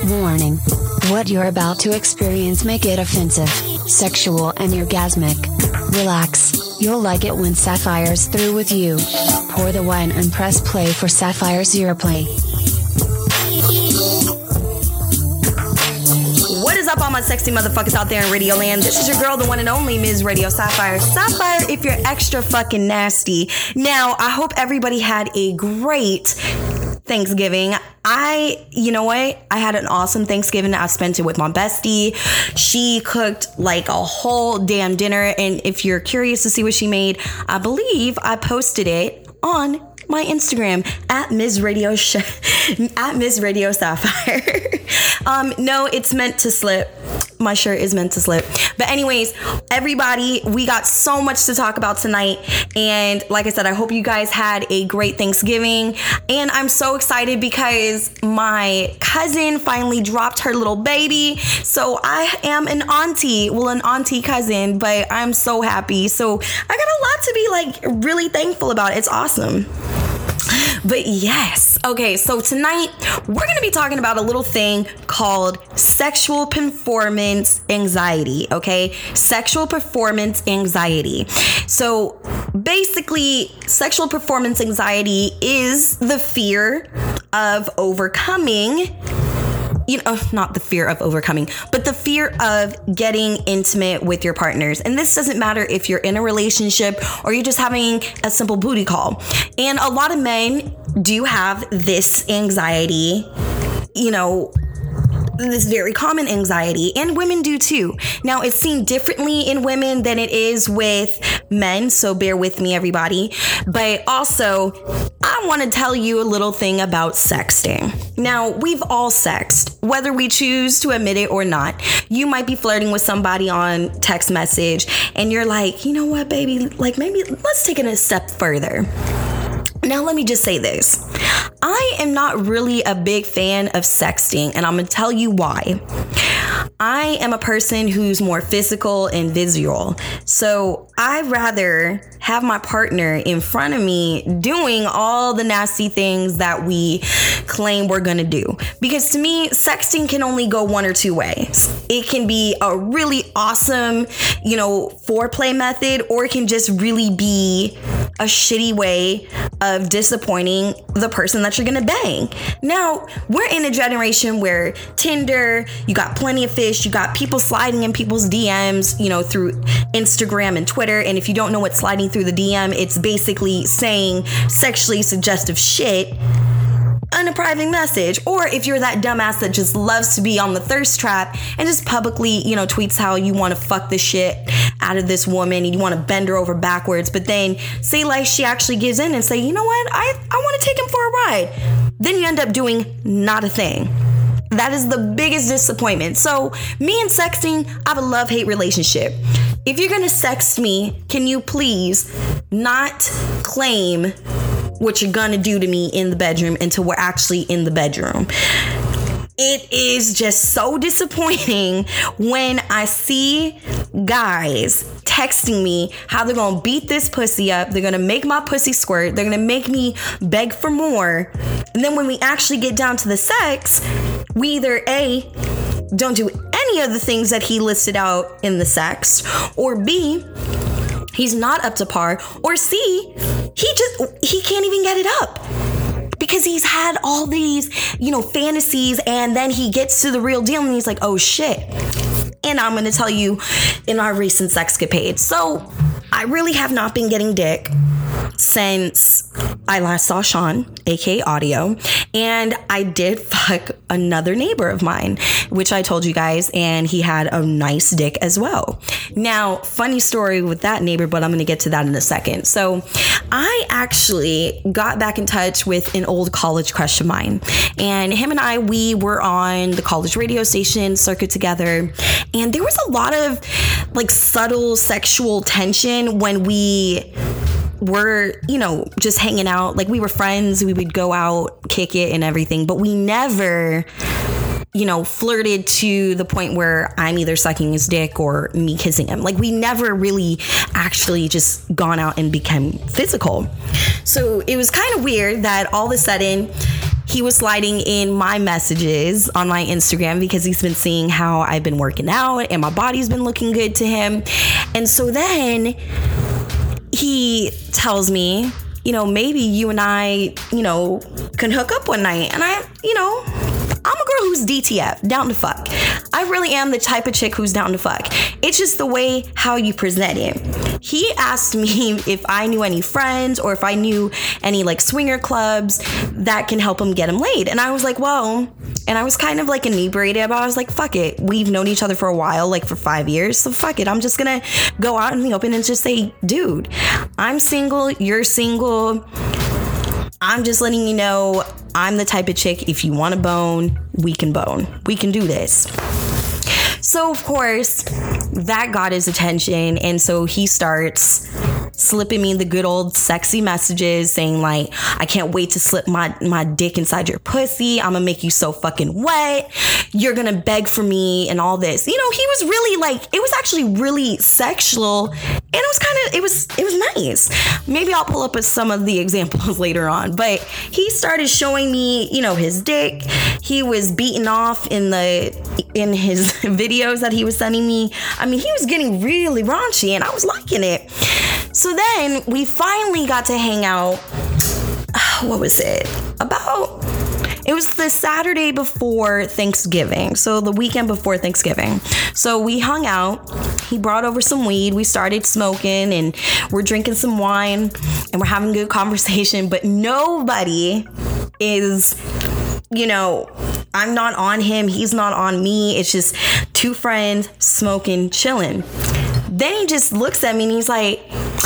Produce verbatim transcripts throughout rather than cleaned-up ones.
Warning. What you're about to experience may get offensive, sexual, and orgasmic. Relax. You'll like it when Sapphire's through with you. Pour the wine and press play for Sapphire's Europlay. What is up, all my sexy motherfuckers out there in Radio Land? This is your girl, the one and only Miz Radio Sapphire. Sapphire, if you're extra fucking nasty. Now, I hope everybody had a great Thanksgiving. I, you know what? I had an awesome Thanksgiving. I spent it with my bestie. She cooked like a whole damn dinner. And if you're curious to see what she made, I believe I posted it on my Instagram at Miz Radio Sh- at Miz Radio Sapphire. um, no, it's meant to slip. My shirt is meant to slip. But anyways, everybody, we got so much to talk about tonight. And like I said, I hope you guys had a great Thanksgiving. And I'm so excited because my cousin finally dropped her little baby. So I am an auntie. Well, an auntie cousin, but I'm so happy. So I got a lot to be like really thankful about. It's awesome. But yes, okay, so tonight we're going to be talking about a little thing called sexual performance anxiety, okay? Sexual performance anxiety. So basically, sexual performance anxiety is the fear of overcoming You know, not the fear of overcoming, but the fear of getting intimate with your partners. And this doesn't matter if you're in a relationship or you're just having a simple booty call. And a lot of men do have this anxiety, you know, this very common anxiety, and women do too. Now, it's seen differently in women than it is with men, so bear with me, everybody. But also, I want to tell you a little thing about sexting. Now, we've all sexted, whether we choose to admit it or not. You might be flirting with somebody on text message, and you're like, you know what, baby, like maybe let's take it a step further. Now, let me just say this. I am not really a big fan of sexting, and I'm going to tell you why. I am a person who's more physical and visual. So I'd rather have my partner in front of me doing all the nasty things that we claim we're going to do. Because to me, sexting can only go one or two ways. It can be a really awesome, you know, foreplay method, or it can just really be a shitty way of disappointing the person that you're gonna bang. Now, we're in a generation where Tinder, you got plenty of fish, you got people sliding in people's D Ms, you know, through Instagram and Twitter. And if you don't know what's sliding through the D M, it's basically saying sexually suggestive shit in a private message. Or if you're that dumbass that just loves to be on the thirst trap and just publicly, you know, tweets how you want to fuck the shit out of this woman and you want to bend her over backwards, but then say like she actually gives in and say, you know what, I, I want to take him for a ride. Then you end up doing not a thing. That is the biggest disappointment. So me and sexting, I have a love-hate relationship. If you're going to sext me, can you please not claim what you're gonna do to me in the bedroom until we're actually in the bedroom? It is just so disappointing when I see guys texting me how they're gonna beat this pussy up, they're gonna make my pussy squirt, they're gonna make me beg for more, and then when we actually get down to the sex, we either A, don't do any of the things that he listed out in the sex, or B, he's not up to par, or C, he just, he can't even get it up because he's had all these, you know, fantasies, and then he gets to the real deal and he's like, oh shit. And I'm going to tell you in our recent sexcapade. So I really have not been getting dick since I last saw Sean, aka Audio, and I did fuck another neighbor of mine, which I told you guys, and he had a nice dick as well. Now, funny story with that neighbor, but I'm going to get to that in a second. So I actually got back in touch with an old college crush of mine, and him and I, we were on the college radio station circuit together, and there was a lot of like subtle sexual tension when we were, you know, just hanging out. Like, we were friends, we would go out, kick it and everything, but we never, you know, flirted to the point where I'm either sucking his dick or me kissing him. Like, we never really actually just gone out and became physical. So it was kind of weird that all of a sudden he was sliding in my messages on my Instagram because he's been seeing how I've been working out and my body's been looking good to him. And so then he tells me, you know, maybe you and I, you know, can hook up one night. And I, you know, I'm a girl who's D T F, down to fuck. I really am the type of chick who's down to fuck. It's just the way how you present it. He asked me if I knew any friends or if I knew any like swinger clubs that can help him get him laid. And I was like, well, and I was kind of like inebriated, but I was like, fuck it. We've known each other for a while, like for five years. So fuck it. I'm just going to go out in the open and just say, dude, I'm single. You're single. I'm just letting you know I'm the type of chick, if you want to bone, we can bone. We can do this. So, of course, that got his attention. And so he starts slipping me the good old sexy messages saying like, I can't wait to slip my, my dick inside your pussy. I'm gonna make you so fucking wet. You're gonna beg for me and all this. You know, he was really like, it was actually really sexual. And it was kind of, it was, it was nice. Maybe I'll pull up with some of the examples later on. But he started showing me, you know, his dick. He was beating off in the, in his videos that he was sending me. I mean, he was getting really raunchy and I was liking it. So then we finally got to hang out. What was it? About, it was the Saturday before Thanksgiving. So the weekend before Thanksgiving. So we hung out. He brought over some weed. We started smoking and we're drinking some wine and we're having a good conversation. But nobody is, you know, I'm not on him. He's not on me. It's just two friends smoking, chilling. Then he just looks at me and he's like,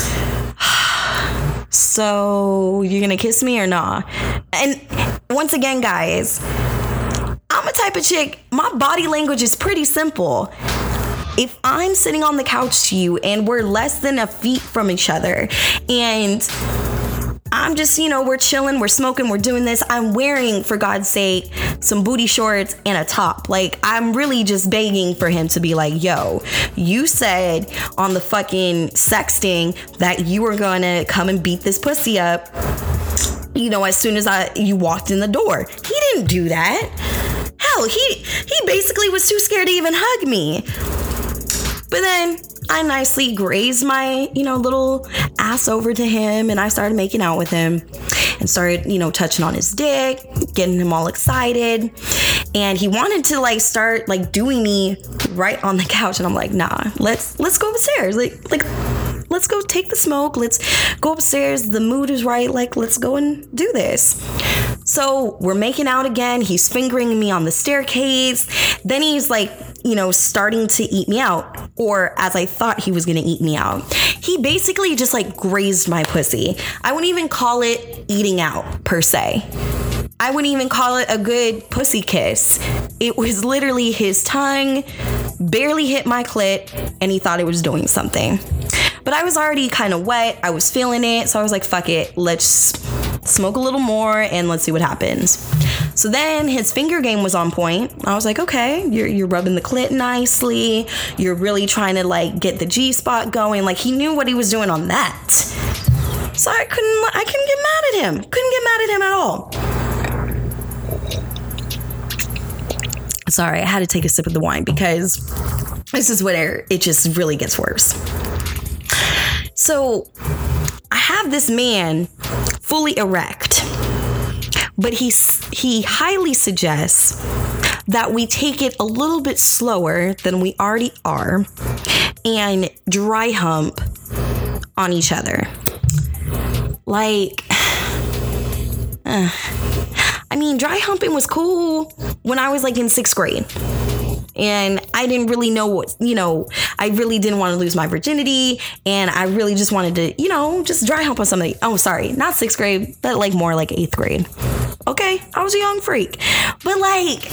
so you're gonna kiss me or nah? And once again, guys, I'm a type of chick, my body language is pretty simple. If I'm sitting on the couch to you and we're less than a feet from each other and I'm just, you know, we're chilling, we're smoking, we're doing this. I'm wearing, for God's sake, some booty shorts and a top. Like, I'm really just begging for him to be like, yo, you said on the fucking sexting that you were gonna come and beat this pussy up, you know, as soon as I you walked in the door. He didn't do that. Hell, he he basically was too scared to even hug me. But then I nicely grazed my, you know, little ass over to him and I started making out with him and started, you know, touching on his dick, getting him all excited. And he wanted to like start like doing me right on the couch. And I'm like, nah, let's let's go upstairs. Like, like, let's go take the smoke. Let's go upstairs. The mood is right. Like, let's go and do this. So we're making out again. He's fingering me on the staircase. Then he's like, you know, starting to eat me out, or as I thought he was going to eat me out. He basically just like grazed my pussy. I wouldn't even call it eating out per se. I wouldn't even call it a good pussy kiss. It was literally his tongue barely hit my clit and he thought it was doing something. But I was already kind of wet. I was feeling it. So I was like, fuck it. Let's smoke a little more and let's see what happens. So then his finger game was on point. I was like, okay, you're you're rubbing the clit nicely. You're really trying to like get the G-spot going. Like, he knew what he was doing on that. So I couldn't I couldn't get mad at him. Couldn't get mad at him at all. Sorry, I had to take a sip of the wine because this is where it just really gets worse. So I have this man fully erect, but he, he highly suggests that we take it a little bit slower than we already are and dry hump on each other. Like, uh, I mean, dry humping was cool when I was like in sixth grade. And I didn't really know what, you know, I really didn't want to lose my virginity. And I really just wanted to, you know, just dry hump on somebody. Oh, sorry, not sixth grade, but like more like eighth grade. Okay, I was a young freak. But like,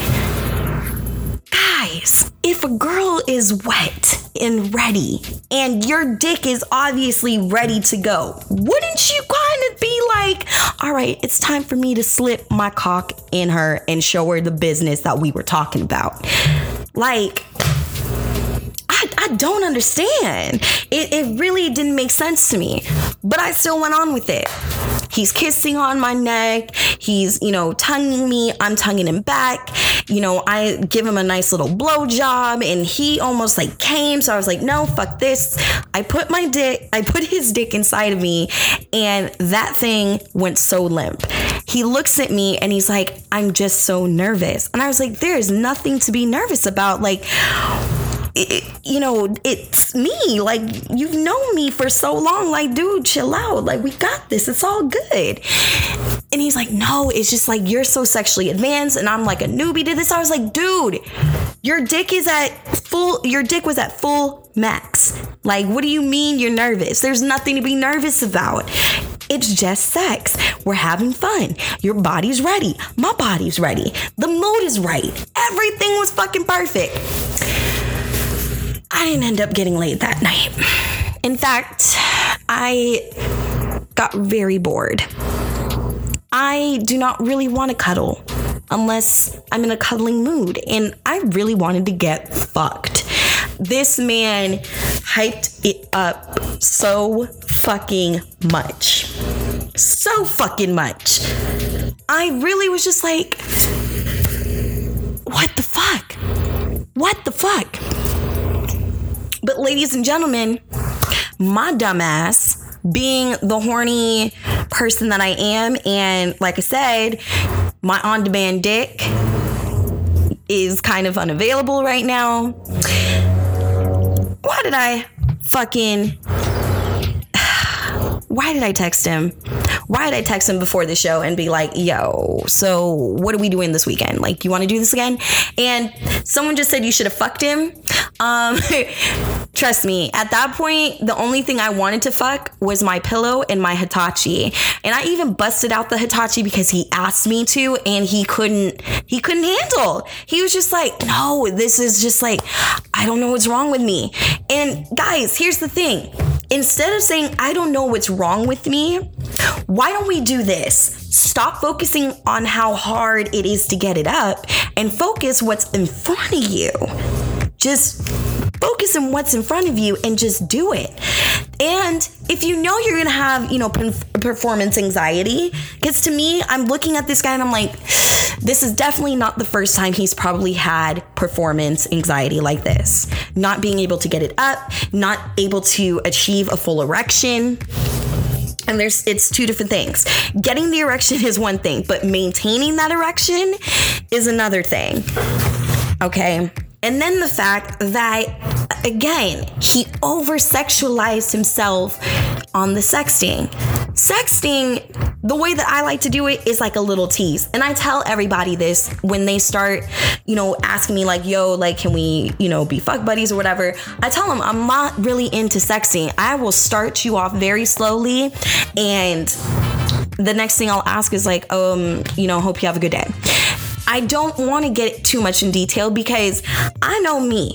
guys, if a girl is wet and ready and your dick is obviously ready to go, wouldn't you kind of be like, all right, it's time for me to slip my cock in her and show her the business that we were talking about? Like, I, I don't understand. It, it really didn't make sense to me, but I still went on with it. He's kissing on my neck. He's, you know, tonguing me. I'm tonguing him back. You know, I give him a nice little blow job, and he almost like came. So I was like, no, fuck this. I put my dick, I put his dick inside of me, and that thing went so limp. He looks at me and he's like, I'm just so nervous. And I was like, there is nothing to be nervous about. Like, It, you know, it's me. Like, you've known me for so long. Like, dude, chill out. Like, we got this. It's all good. And he's like, no, it's just like you're so sexually advanced and I'm like a newbie to this. I was like, dude, your dick is at full, your dick was at full max. Like, what do you mean you're nervous? There's nothing to be nervous about. It's just sex. We're having fun. Your body's ready. My body's ready. The mood is right. Everything was fucking perfect. I didn't end up getting laid that night. In fact, I got very bored. I do not really want to cuddle unless I'm in a cuddling mood, and I really wanted to get fucked. This man hyped it up so fucking much. So fucking much. I really was just like, what the fuck? What the fuck? But ladies and gentlemen, my dumbass, being the horny person that I am, and like I said, my on-demand dick is kind of unavailable right now. Why did I fucking... Why did I text him? Why did I text him before the show and be like, yo, so what are we doing this weekend? Like, you want to do this again? And someone just said you should have fucked him. Um, trust me, at that point, the only thing I wanted to fuck was my pillow and my Hitachi. And I even busted out the Hitachi because he asked me to, and he couldn't, he couldn't handle. He was just like, no, this is just like, I don't know what's wrong with me. And guys, here's the thing. Instead of saying, I don't know what's wrong with me, why don't we do this? Stop focusing on how hard it is to get it up and focus what's in front of you. Just focus on what's in front of you and just do it. And if you know you're going to have, you know, performance anxiety, because to me, I'm looking at this guy and I'm like, this is definitely not the first time he's probably had performance anxiety like this. Not being able to get it up, not able to achieve a full erection. And there's, it's two different things. Getting the erection is one thing, but maintaining that erection is another thing. Okay. And then the fact that, again, he over-sexualized himself on the sexting. Sexting, the way that I like to do it is like a little tease. And I tell everybody this when they start, you know, asking me like, yo, like, can we, you know, be fuck buddies or whatever? I tell them I'm not really into sexting. I will start you off very slowly. And the next thing I'll ask is like, um, you know, hope you have a good day. I don't want to get too much in detail because I know me.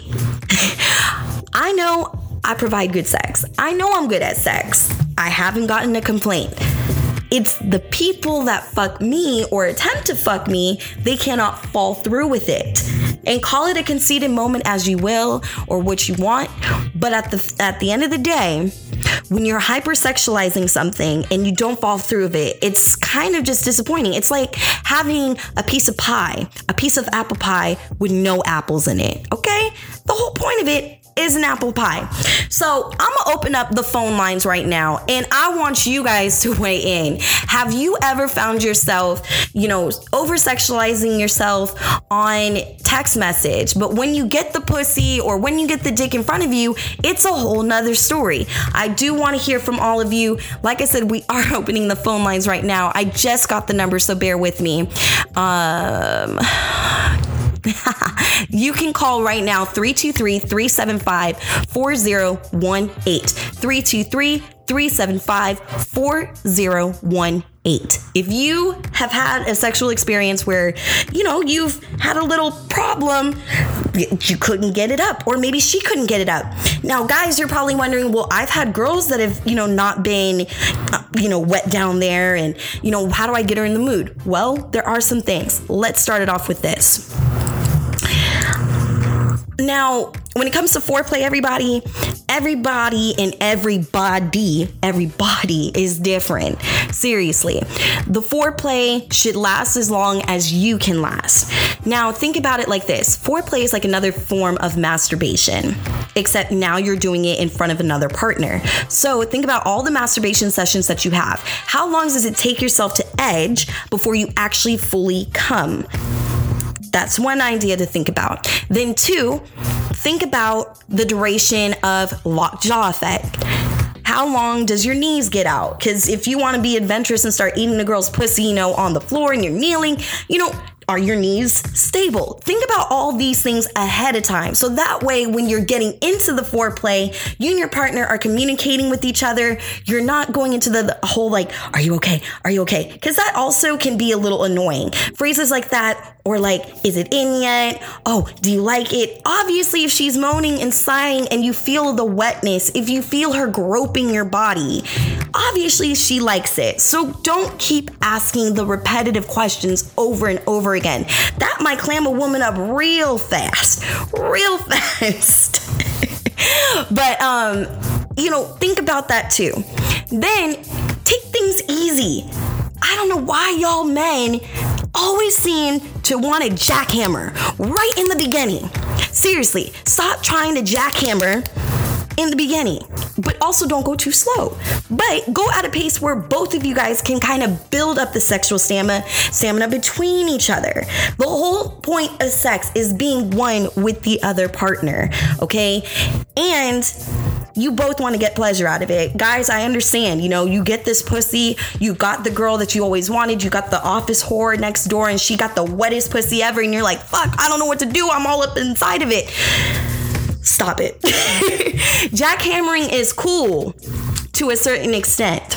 I know I provide good sex. I know I'm good at sex. I haven't gotten a complaint. It's the people that fuck me or attempt to fuck me, they cannot fall through with it. And call it a conceited moment as you will or what you want. But at the at the end of the day, when you're hypersexualizing something and you don't fall through with it, it's kind of just disappointing. It's like having a piece of pie, a piece of apple pie with no apples in it, okay? The whole point of it is an apple pie. So I'm gonna open up the phone lines right now and I want you guys to weigh in. Have you ever found yourself, you know, over-sexualizing yourself on text message, but when you get the pussy or when you get the dick in front of you, it's a whole nother story. I do want to hear from all of you. Like I said, we are opening the phone lines right now. I just got the number, so bear with me. Um... You can call right now, three two three, three seven five, four zero one eight. three two three, three seven five, four zero one eight. If you have had a sexual experience where, you know, you've had a little problem, you couldn't get it up, or maybe she couldn't get it up. Now, guys, you're probably wondering, well, I've had girls that have, you know, not been, you know, wet down there, and, you know, how do I get her in the mood? Well, there are some things. Let's start it off with this. Now, when it comes to foreplay, everybody, Everybody and everybody, everybody is different. Seriously. The foreplay should last as long as you can last. Now, think about it like this. Foreplay is like another form of masturbation, except now you're doing it in front of another partner. So think about all the masturbation sessions that you have. How long does it take yourself to edge before you actually fully come? That's one idea to think about. Then two, think about the duration of locked jaw effect. How long does your knees get out? Because if you want to be adventurous and start eating the girl's pussy, you know, on the floor and you're kneeling, you know, are your knees stable? Think about all these things ahead of time. So that way, when you're getting into the foreplay, you and your partner are communicating with each other. You're not going into the, the whole like, are you okay? Are you okay? Because that also can be a little annoying. Phrases like that, or like, is it in yet? Oh, do you like it? Obviously, if she's moaning and sighing and you feel the wetness, if you feel her groping your body, obviously she likes it. So don't keep asking the repetitive questions over and over again. That might clam a woman up real fast, real fast. But, um, you know, think about that too. Then take things easy. I don't know why y'all men always seem to want to jackhammer right in the beginning. Seriously, stop trying to jackhammer in the beginning, but also don't go too slow. But go at a pace where both of you guys can kind of build up the sexual stamina, stamina between each other. The whole point of sex is being one with the other partner, okay? And you both want to get pleasure out of it. Guys, I understand, you know, you get this pussy, you got the girl that you always wanted, you got the office whore next door and she got the wettest pussy ever and you're like, fuck, I don't know what to do, I'm all up inside of it. Stop it. Jackhammering is cool to a certain extent.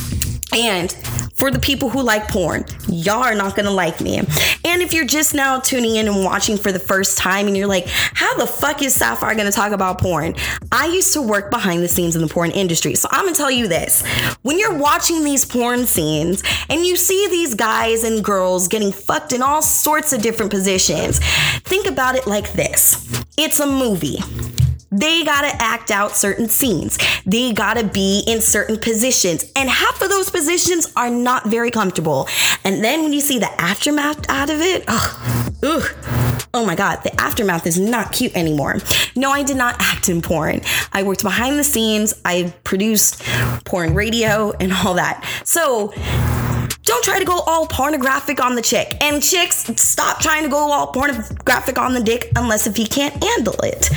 And for the people who like porn, y'all are not gonna like me. And if you're just now tuning in and watching for the first time and you're like, how the fuck is Sapphire gonna talk about porn? I used to work behind the scenes in the porn industry. So I'm gonna tell you this. When you're watching these porn scenes and you see these guys and girls getting fucked in all sorts of different positions, think about it like this. It's a movie. They gotta act out certain scenes. They gotta be in certain positions. And half of those positions are not very comfortable. And then when you see the aftermath out of it, oh, ugh. Oh my God, the aftermath is not cute anymore. No, I did not act in porn. I worked behind the scenes. I produced porn radio and all that. So don't try to go all pornographic on the chick. And chicks, stop trying to go all pornographic on the dick unless if he can't handle it.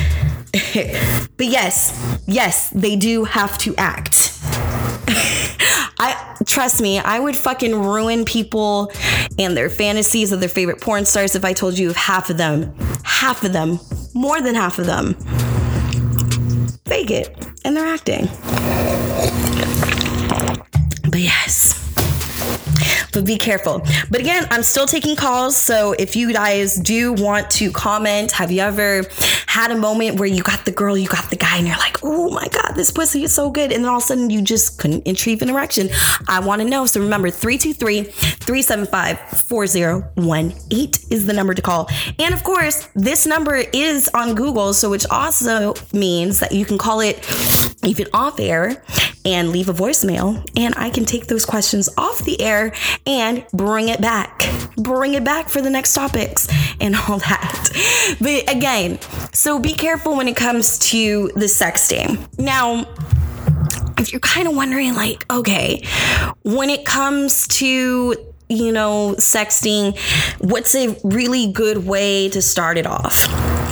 But yes, yes, they do have to act. I trust me, I would fucking ruin people and their fantasies of their favorite porn stars if I told you of half of them, half of them, more than half of them fake it and they're acting. But yes. But be careful. But again, I'm still taking calls. So if you guys do want to comment, have you ever had a moment where you got the girl, you got the guy, and you're like, oh my God, this pussy is so good. And then all of a sudden you just couldn't retrieve an erection. I want to know. So remember, three two three, three seven five, four zero one eight is the number to call. And of course, this number is on Google. So which also means that you can call it even off air and leave a voicemail. And I can take those questions off the air and bring it back. Bring it back for the next topics and all that. But again, so be careful when it comes to the sexting. Now, if you're kind of wondering like, okay, when it comes to, you know, sexting, what's a really good way to start it off?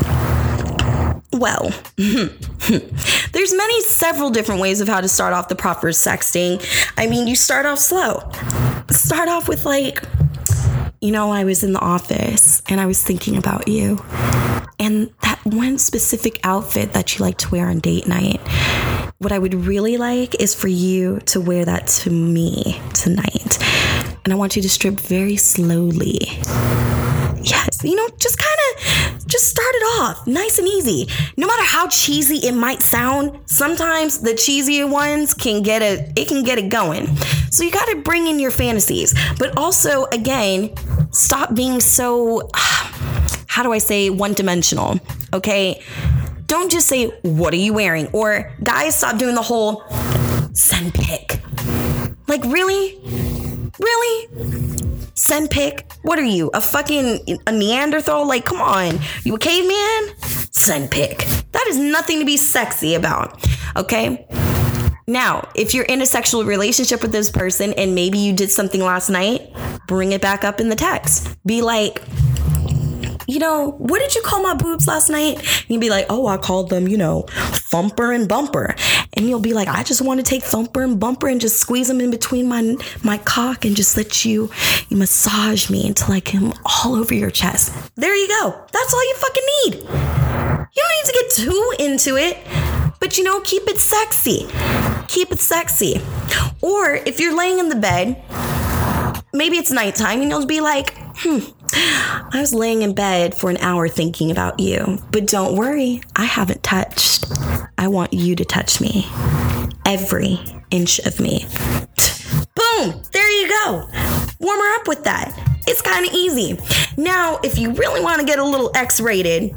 Well, there's many, several different ways of how to start off the proper sexting. I mean, you start off slow. Start off with like, you know, I was in the office and I was thinking about you. And that one specific outfit that you like to wear on date night, what I would really like is for you to wear that to me tonight. And I want you to strip very slowly. Yes, you know, just kind of just start it off nice and easy. No matter how cheesy it might sound, sometimes the cheesier ones can get it, it can get it going. So you got to bring in your fantasies, but also, again, stop being so, how do I say, one-dimensional, okay? Don't just say, what are you wearing? Or guys, stop doing the whole send pic. Like, really? Really? Send pic? What are you, a fucking a Neanderthal? Like, come on. You a caveman? Send pic. That is nothing to be sexy about. Okay? Now, if you're in a sexual relationship with this person and maybe you did something last night, bring it back up in the text. Be like, you know, what did you call my boobs last night? And you'd be like, oh, I called them, you know, thumper and bumper. And you'll be like, I just want to take thumper and bumper and just squeeze them in between my my cock and just let you, you massage me until I come all over your chest. There you go. That's all you fucking need. You don't need to get too into it, but, you know, keep it sexy. Keep it sexy. Or if you're laying in the bed, maybe it's nighttime and you'll be like, hmm, I was laying in bed for an hour thinking about you, but don't worry, I haven't touched. I want you to touch me. Every inch of me. Boom, there you go. Warm her up with that. It's kind of easy. Now, if you really want to get a little X-rated,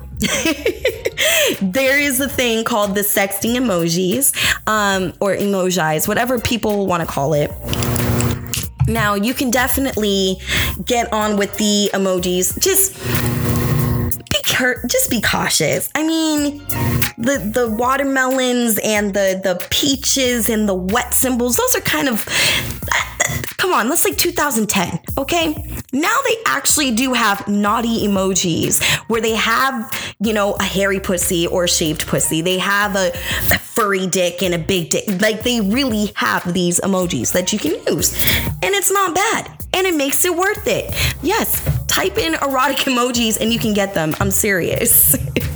there is a thing called the sexting emojis, um, or emojis, whatever people want to call it. Now, you can definitely get on with the emojis. Just be cur- just be cautious. I mean, the the watermelons and the the peaches and the wet symbols, those are kind of, come on, that's like two thousand ten, okay? Now they actually do have naughty emojis where they have, you know, a hairy pussy or a shaved pussy. They have a furry dick and a big dick. Like, they really have these emojis that you can use. And it's not bad. And it makes it worth it. Yes, type in erotic emojis and you can get them. I'm serious.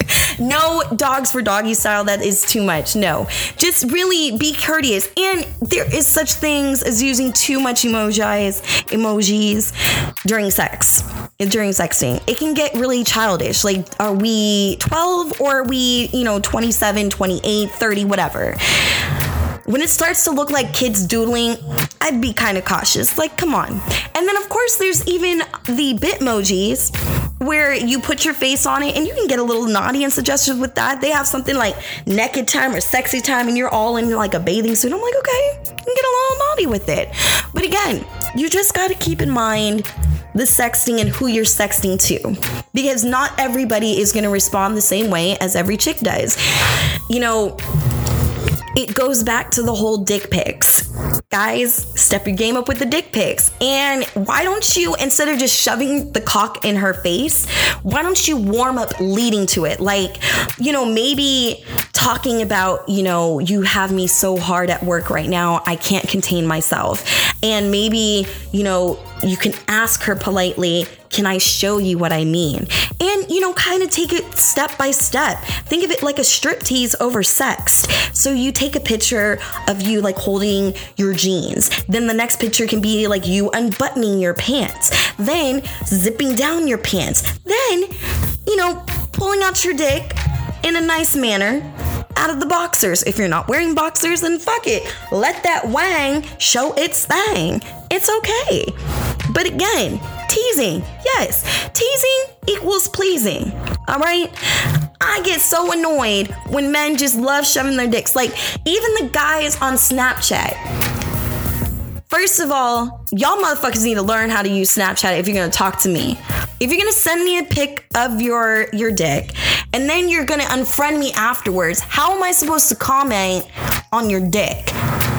No dogs for doggy style. That is too much. No, just really be courteous. And there is such things as using too much emojis, emojis during sex, during sexting. It can get really childish. Like, are we twelve or are we, you know, twenty-seven, twenty-eight, thirty, whatever? When it starts to look like kids doodling, I'd be kind of cautious. Like, come on. And then, of course, there's even the Bitmojis where you put your face on it and you can get a little naughty and suggestive with that. They have something like naked time or sexy time and you're all in like a bathing suit. I'm like, okay, you can get a little naughty with it. But again, you just got to keep in mind the sexting and who you're sexting to, because not everybody is going to respond the same way as every chick does. You know, it goes back to the whole dick pics. Guys, step your game up with the dick pics. And why don't you, instead of just shoving the cock in her face, why don't you warm up leading to it? Like, you know, maybe talking about, you know, you have me so hard at work right now, I can't contain myself. And maybe, you know, you can ask her politely, can I show you what I mean? And, you know, kind of take it step by step. Think of it like a striptease over sex. So you take a picture of you like holding your jeans. Then the next picture can be like you unbuttoning your pants. Then zipping down your pants. Then, you know, pulling out your dick in a nice manner out of the boxers. If you're not wearing boxers, then fuck it. Let that wang show its thing. It's okay. But again, teasing. Yes, teasing equals pleasing. All right? I get so annoyed when men just love shoving their dicks. Like, even the guys on Snapchat. First of all, y'all motherfuckers need to learn how to use Snapchat if you're going to talk to me. If you're going to send me a pic of your, your dick, and then you're going to unfriend me afterwards, how am I supposed to comment on your dick?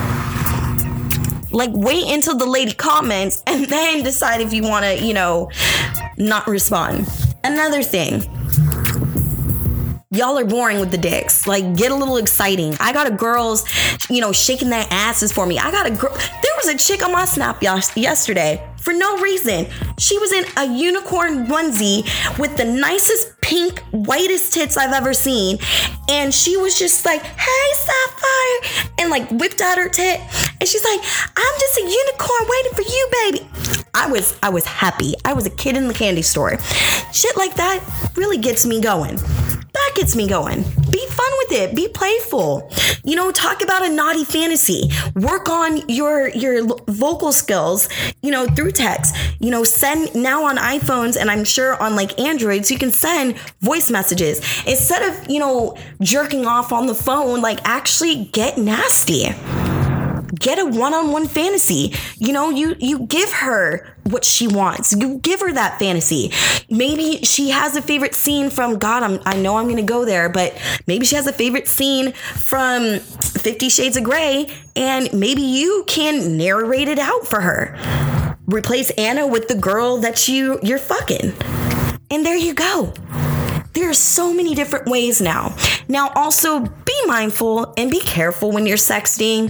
Like, wait until the lady comments and then decide if you want to, you know, not respond. Another thing. Y'all are boring with the dicks. Like, get a little exciting. I got a girls, you know, shaking their asses for me. I got a girl. There was a chick on my Snap yesterday for no reason. She was in a unicorn onesie with the nicest pink, whitest tits I've ever seen. And she was just like, hey, Sapphire. And like whipped out her tit. And she's like, I'm just a unicorn waiting for you, baby. I was, I was happy. I was a kid in the candy store. Shit like that really gets me going. That gets me going. Be fun with with it. Be playful. You know, talk about a naughty fantasy. Work on your your vocal skills, you know, through text. You know, send now on iPhones, and I'm sure on like Androids, you can send voice messages. Instead of, you know, jerking off on the phone, like actually get nasty. Get a one-on-one fantasy. You know, you you give her what she wants. You give her that fantasy. Maybe she has a favorite scene from, God, I'm, I know I'm going to go there, but maybe she has a favorite scene from Fifty Shades of Grey, and maybe you can narrate it out for her. Replace Anna with the girl that you, you're fucking. And there you go. There are so many different ways now. Now, also be mindful and be careful when you're sexting.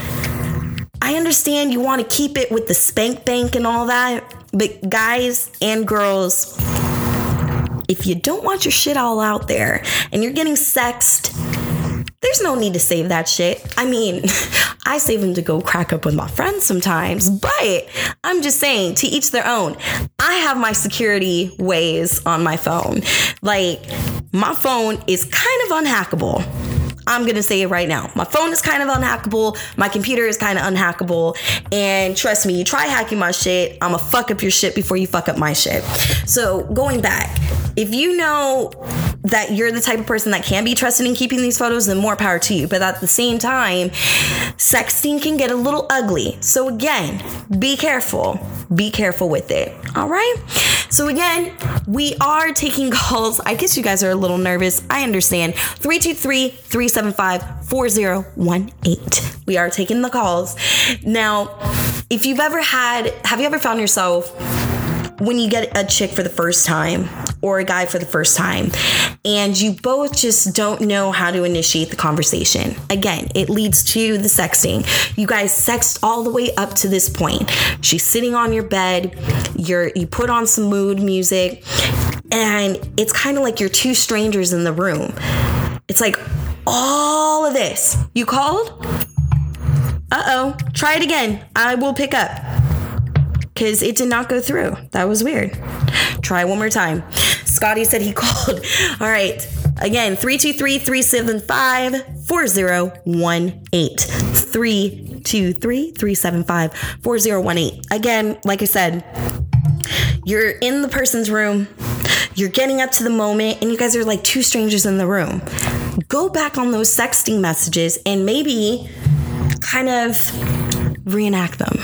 I understand you want to keep it with the spank bank and all that, but guys and girls, if you don't want your shit all out there and you're getting sexed, there's no need to save that shit. I mean, I save them to go crack up with my friends sometimes, but I'm just saying, to each their own. I have my security ways on my phone. Like, my phone is kind of unhackable. I'm going to say it right now. My phone is kind of unhackable. My computer is kind of unhackable. And trust me, you try hacking my shit, I'm going to fuck up your shit before you fuck up my shit. So going back, if you know that you're the type of person that can be trusted in keeping these photos, then more power to you. But at the same time, sexting can get a little ugly. So again, be careful. Be careful with it. All right? So again, we are taking calls. I guess you guys are a little nervous. I understand. three two three, three seven five, four zero one eight. We are taking the calls. Now, if you've ever had, have you ever found yourself when you get a chick for the first time or a guy for the first time and you both just don't know how to initiate the conversation? Again, it leads to the sexting. You guys sext all the way up to this point. She's sitting on your bed. You're, you put on some mood music, and it's kind of like you're two strangers in the room. It's like all of this. You called? Uh-oh. Try it again. I will pick up. Because it did not go through. That was weird. Try one more time. Scotty said he called. All right. Again, three two three, three seven five, four zero one eight. three two three, three seven five, four zero one eight. Again, like I said, you're in the person's room. You're getting up to the moment, and you guys are like two strangers in the room. Go back on those sexting messages and maybe kind of reenact them.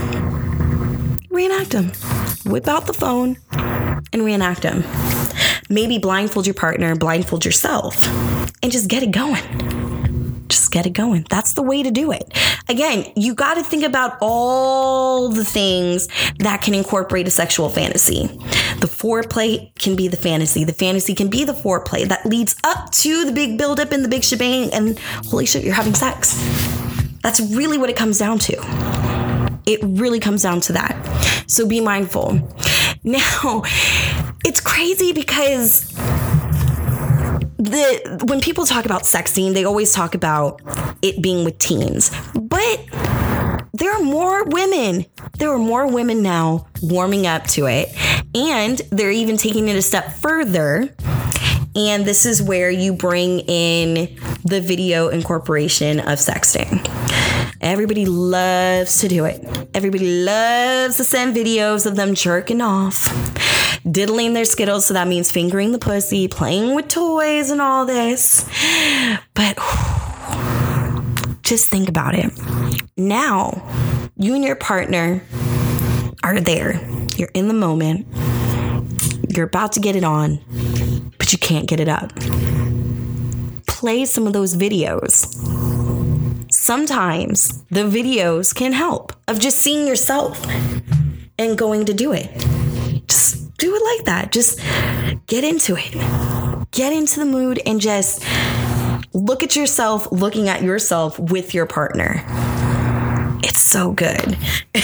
Reenact them. Whip out the phone and reenact them. Maybe blindfold your partner, blindfold yourself, and just get it going. Just get it going. That's the way to do it. Again, you got to think about all the things that can incorporate a sexual fantasy. The foreplay can be the fantasy. The fantasy can be the foreplay that leads up to the big buildup and the big shebang, and holy shit, you're having sex. That's really what it comes down to. It really comes down to that. So be mindful. Now, it's crazy because the when people talk about sexting, they always talk about it being with teens. But there are more women. There are more women now warming up to it. And they're even taking it a step further. And this is where you bring in the video incorporation of sexting. Everybody loves to do it. Everybody loves to send videos of them jerking off, diddling their Skittles. So that means fingering the pussy, playing with toys and all this. But whew, just think about it. Now, you and your partner are there. You're in the moment. You're about to get it on, but you can't get it up. Play some of those videos. Sometimes the videos can help of just seeing yourself and going to do it. Just do it like that. Just get into it. Get into the mood and just look at yourself, looking at yourself with your partner. It's so good.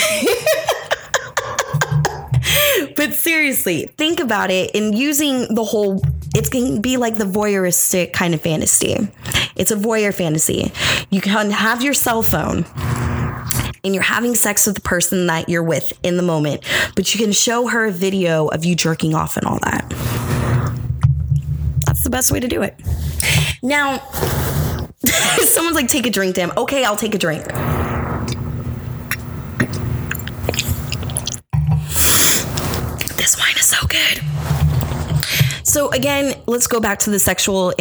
But seriously, think about it, and using the whole, it can be like the voyeuristic kind of fantasy. It's a voyeur fantasy. You can have your cell phone and you're having sex with the person that you're with in the moment, but you can show her a video of you jerking off and all that. That's the best way to do it. Now, Someone's like, take a drink, damn. Okay, I'll take a drink. This wine is so good. So again, let's go back to the sexual.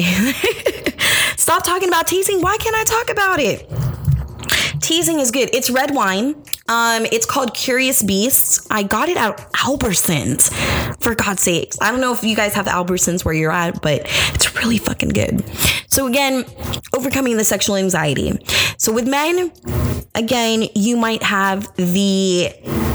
Stop talking about teasing. Why can't I talk about it? Teasing is good. It's red wine. Um, it's called Curious Beasts. I got it at Albertsons, for God's sakes. I don't know if you guys have Albertsons where you're at, but it's really fucking good. So again, overcoming the sexual anxiety. So with men, again, you might have the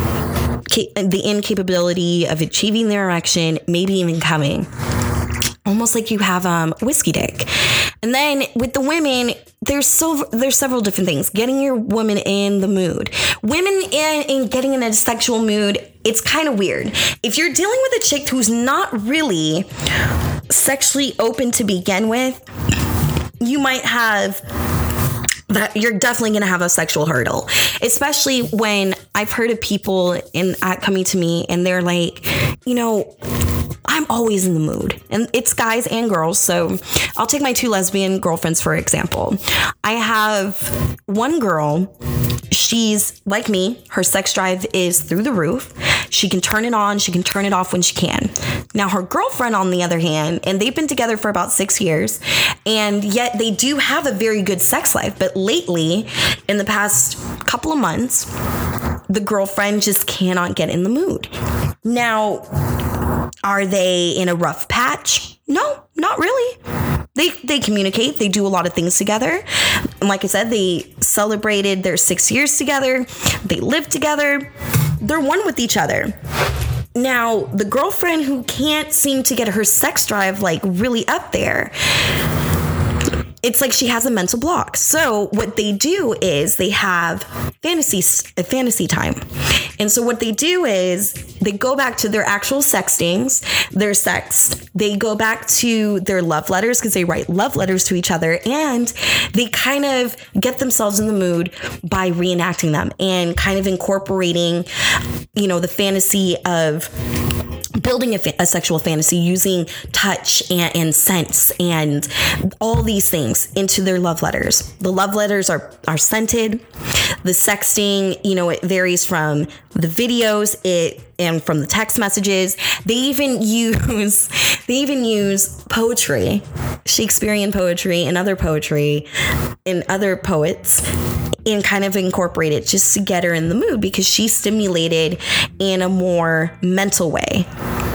the incapability of achieving their erection, maybe even coming. Almost like you have um, whiskey dick. And then with the women, there's so there's several different things. Getting your woman in the mood. Women in, in getting in a sexual mood, it's kind of weird. If you're dealing with a chick who's not really sexually open to begin with, you might have that you're definitely going to have a sexual hurdle, especially when I've heard of people in uh, coming to me and they're like, you know, I'm always in the mood, and it's guys and girls. So I'll take my two lesbian girlfriends, for example. I have one girl. She's like me. Her sex drive is through the roof. She can turn it on. She can turn it off when she can. Now, her girlfriend, on the other hand, and they've been together for about six years, and yet they do have a very good sex life. But lately, in the past couple of months, the girlfriend just cannot get in the mood. Now, are they in a rough patch? No, not really. They they communicate. They do a lot of things together. And like I said, they celebrated their six years together. They live together. They're one with each other. Now, the girlfriend who can't seem to get her sex drive like really up there, it's like she has a mental block. So what they do is they have fantasy fantasy time. And so what they do is they go back to their actual sextings, their sex. They go back to their love letters because they write love letters to each other, and they kind of get themselves in the mood by reenacting them and kind of incorporating, you know, the fantasy of building a, fa- a sexual fantasy using touch and, and sense and all these things into their love letters. The love letters are, are scented. The sexting, you know, it varies from the videos it and from the text messages. They even use they even use poetry, Shakespearean poetry and other poetry and other poets, and kind of incorporate it just to get her in the mood because she's stimulated in a more mental way.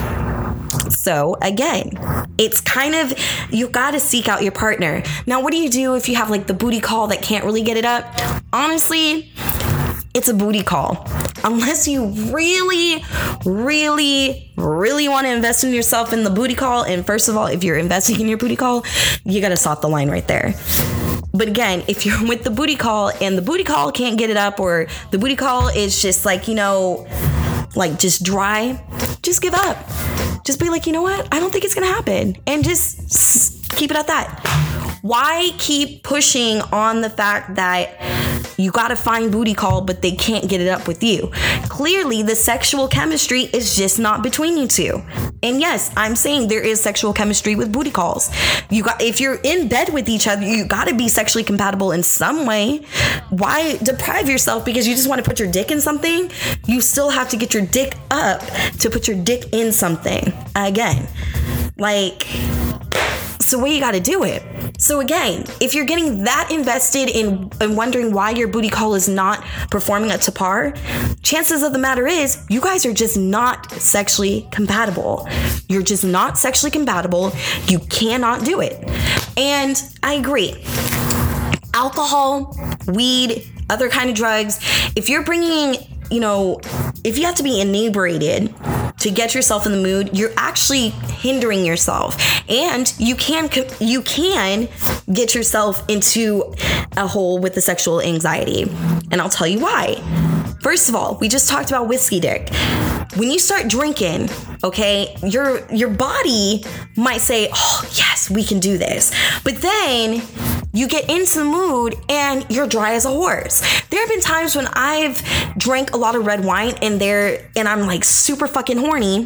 So again, it's kind of, you got to seek out your partner. Now, what do you do if you have like the booty call that can't really get it up? Honestly, it's a booty call. Unless you really, really, really want to invest in yourself in the booty call. And first of all, if you're investing in your booty call, you got to stop the line right there. But again, if you're with the booty call and the booty call can't get it up, or the booty call is just like, you know, like just dry, just give up. Just be like, you know what? I don't think it's going to happen. And just keep it at that. Why keep pushing on the fact that you got to find booty call, but they can't get it up with you? Clearly, the sexual chemistry is just not between you two. And yes, I'm saying there is sexual chemistry with booty calls. You got, if you're in bed with each other, you got to be sexually compatible in some way. Why deprive yourself because you just want to put your dick in something? You still have to get your dick up to put your dick in something. Again, like, it's the way you got to do it. So again, if you're getting that invested in and wondering why your booty call is not performing up to par, chances of the matter is you guys are just not sexually compatible. You're just not sexually compatible. You cannot do it. And I agree. Alcohol, weed, other kind of drugs, if you're bringing, you know, if you have to be inebriated to get yourself in the mood, you're actually hindering yourself, and you can you can get yourself into a hole with the sexual anxiety. And I'll tell you why. First of all, we just talked about whiskey dick. When you start drinking, okay, your your body might say, "Oh, yes, we can do this." But then you get into the mood and you're dry as a horse. There have been times when I've drank a lot of red wine and there and I'm like super fucking horny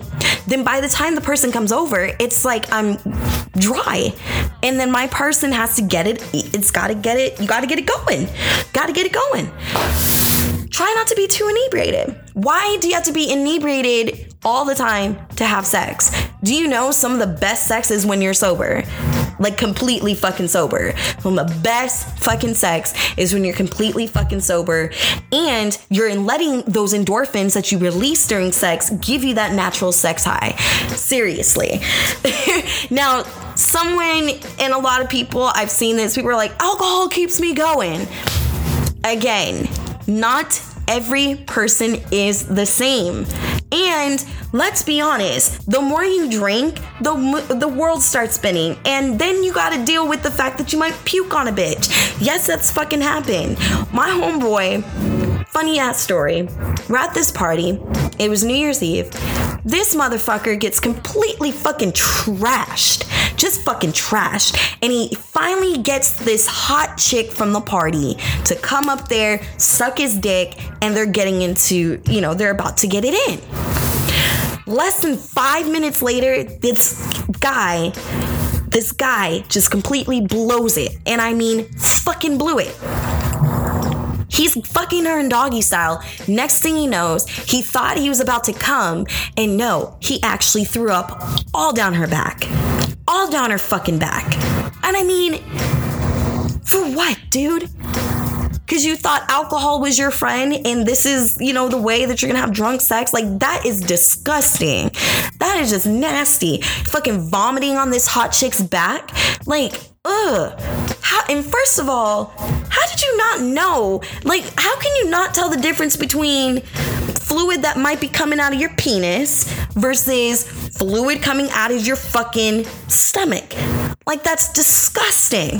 then by the time the person comes over, it's like I'm dry. And then my person has to get it. It's got to get it. You got to get it going. Got to get it going. Try not to be too inebriated. Why do you have to be inebriated all the time to have sex? Do you know some of the best sex is when you're sober? Like completely fucking sober. Some of the best fucking sex is when you're completely fucking sober and you're letting those endorphins that you release during sex give you that natural sex high. Seriously. Now, someone and a lot of people, I've seen this, people are like, alcohol keeps me going. Again, not every person is the same. And let's be honest, the more you drink, the the world starts spinning. And then you gotta deal with the fact that you might puke on a bitch. Yes, that's fucking happened. My homeboy, funny ass story, we're at this party. It was New Year's Eve. This motherfucker gets completely fucking trashed. Just fucking trashed. And he finally gets this hot chick from the party to come up there, suck his dick, and they're getting into, you know, they're about to get it in. Less than five minutes later, this guy, this guy just completely blows it. And I mean, fucking blew it. He's fucking her in doggy style. Next thing he knows, he thought he was about to come, and no, he actually threw up all down her back. All down her fucking back. And I mean, for what, dude? Because you thought alcohol was your friend and this is, you know, the way that you're gonna have drunk sex? Like, that is disgusting. That is just nasty. Fucking vomiting on this hot chick's back. Like, ugh. How, and first of all, how did you not know? Like, how can you not tell the difference between fluid that might be coming out of your penis versus fluid coming out of your fucking stomach? Like, that's disgusting.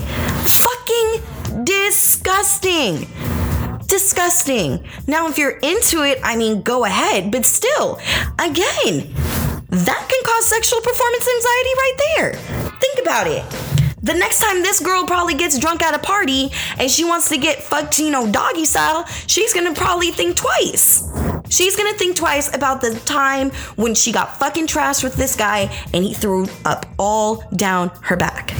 Fucking disgusting. Disgusting. Now, if you're into it, I mean, go ahead. But still, again, that can cause sexual performance anxiety right there. Think about it. The next time this girl probably gets drunk at a party and she wants to get fucked, you know, doggy style, she's gonna probably think twice. She's gonna think twice about the time when she got fucking trashed with this guy and he threw up all down her back.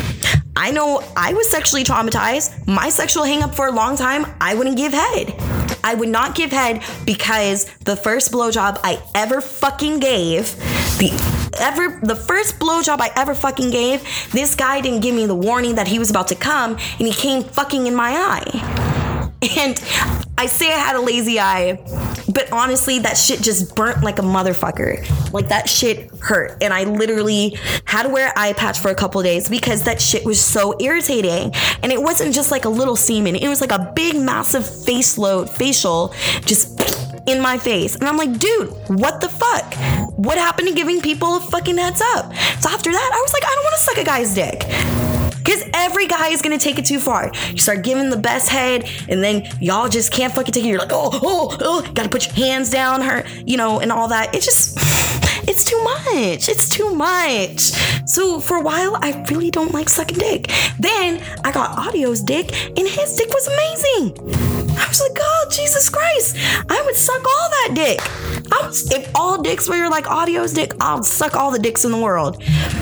I know I was sexually traumatized. My sexual hang up for a long time, I wouldn't give head. I would not give head because the first blowjob I ever fucking gave, the ever the first blowjob I ever fucking gave, this guy didn't give me the warning that he was about to come, and he came fucking in my eye. And I say I had a lazy eye, but honestly, that shit just burnt like a motherfucker. Like, that shit hurt. And I literally had to wear an eye patch for a couple of days because that shit was so irritating. And it wasn't just like a little semen. It was like a big, massive face load, facial, just in my face. And I'm like, dude, what the fuck? What happened to giving people a fucking heads up? So after that, I was like, I don't want to suck a guy's dick. Because every guy is going to take it too far. You start giving the best head, and then y'all just can't fucking take it. You're like, oh, oh, oh, got to put your hands down her, you know, and all that. It just, it's too much. It's too much. So for a while, I really don't like sucking dick. Then I got Audio's dick, and his dick was amazing. I was like, oh, Jesus Christ. I would suck all that dick. I was, if all dicks were like Audio's dick, I'll suck all the dicks in the world.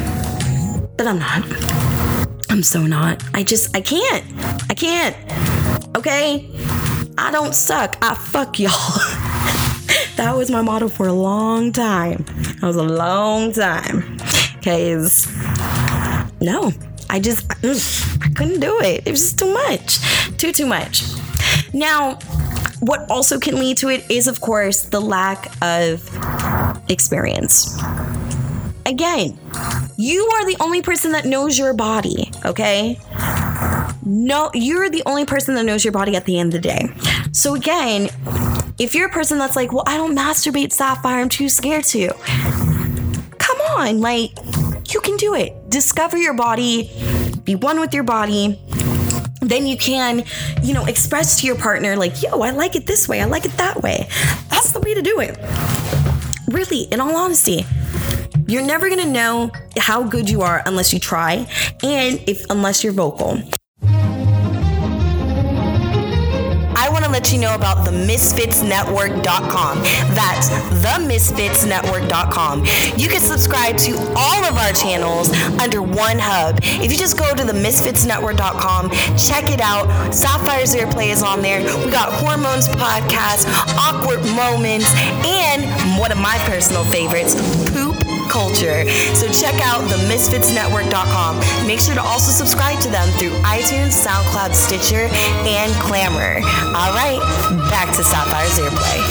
But I'm not. I'm so not. I just, I can't. I can't. Okay? I don't suck. I fuck y'all. That was my motto for a long time. That was a long time. Because, no. I just, I couldn't do it. It was just too much. Too, too much. Now, what also can lead to it is, of course, the lack of experience. Again, you are the only person that knows your body, okay? No, you're the only person that knows your body at the end of the day. So again, if you're a person that's like, well, I don't masturbate, Sapphire, I'm too scared to. Come on, like, you can do it. Discover your body, be one with your body. Then you can, you know, express to your partner, like, yo, I like it this way, I like it that way. That's the way to do it. Really, in all honesty. You're never gonna know how good you are unless you try, and if unless you're vocal. I want to let you know about the misfits network dot com. That's the misfits network dot com. You can subscribe to all of our channels under one hub. If you just go to the misfits network dot com, check it out. Sapphire's Airplay is on there. We got Hormones Podcast, Awkward Moments, and one of my personal favorites, Poop Culture. So check out the misfits network dot com. Make sure to also subscribe to them through iTunes, SoundCloud, Stitcher, and Clamor. All right, back to Sapphire's Airplay.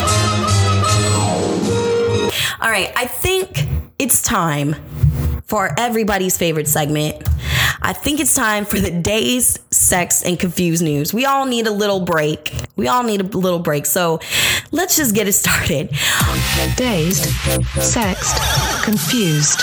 All right, I think it's time for everybody's favorite segment. I think it's time for the Dazed, Sex, and Confused news. We all need a little break. We all need a little break. So let's just get it started. Dazed, Sexed, Confused.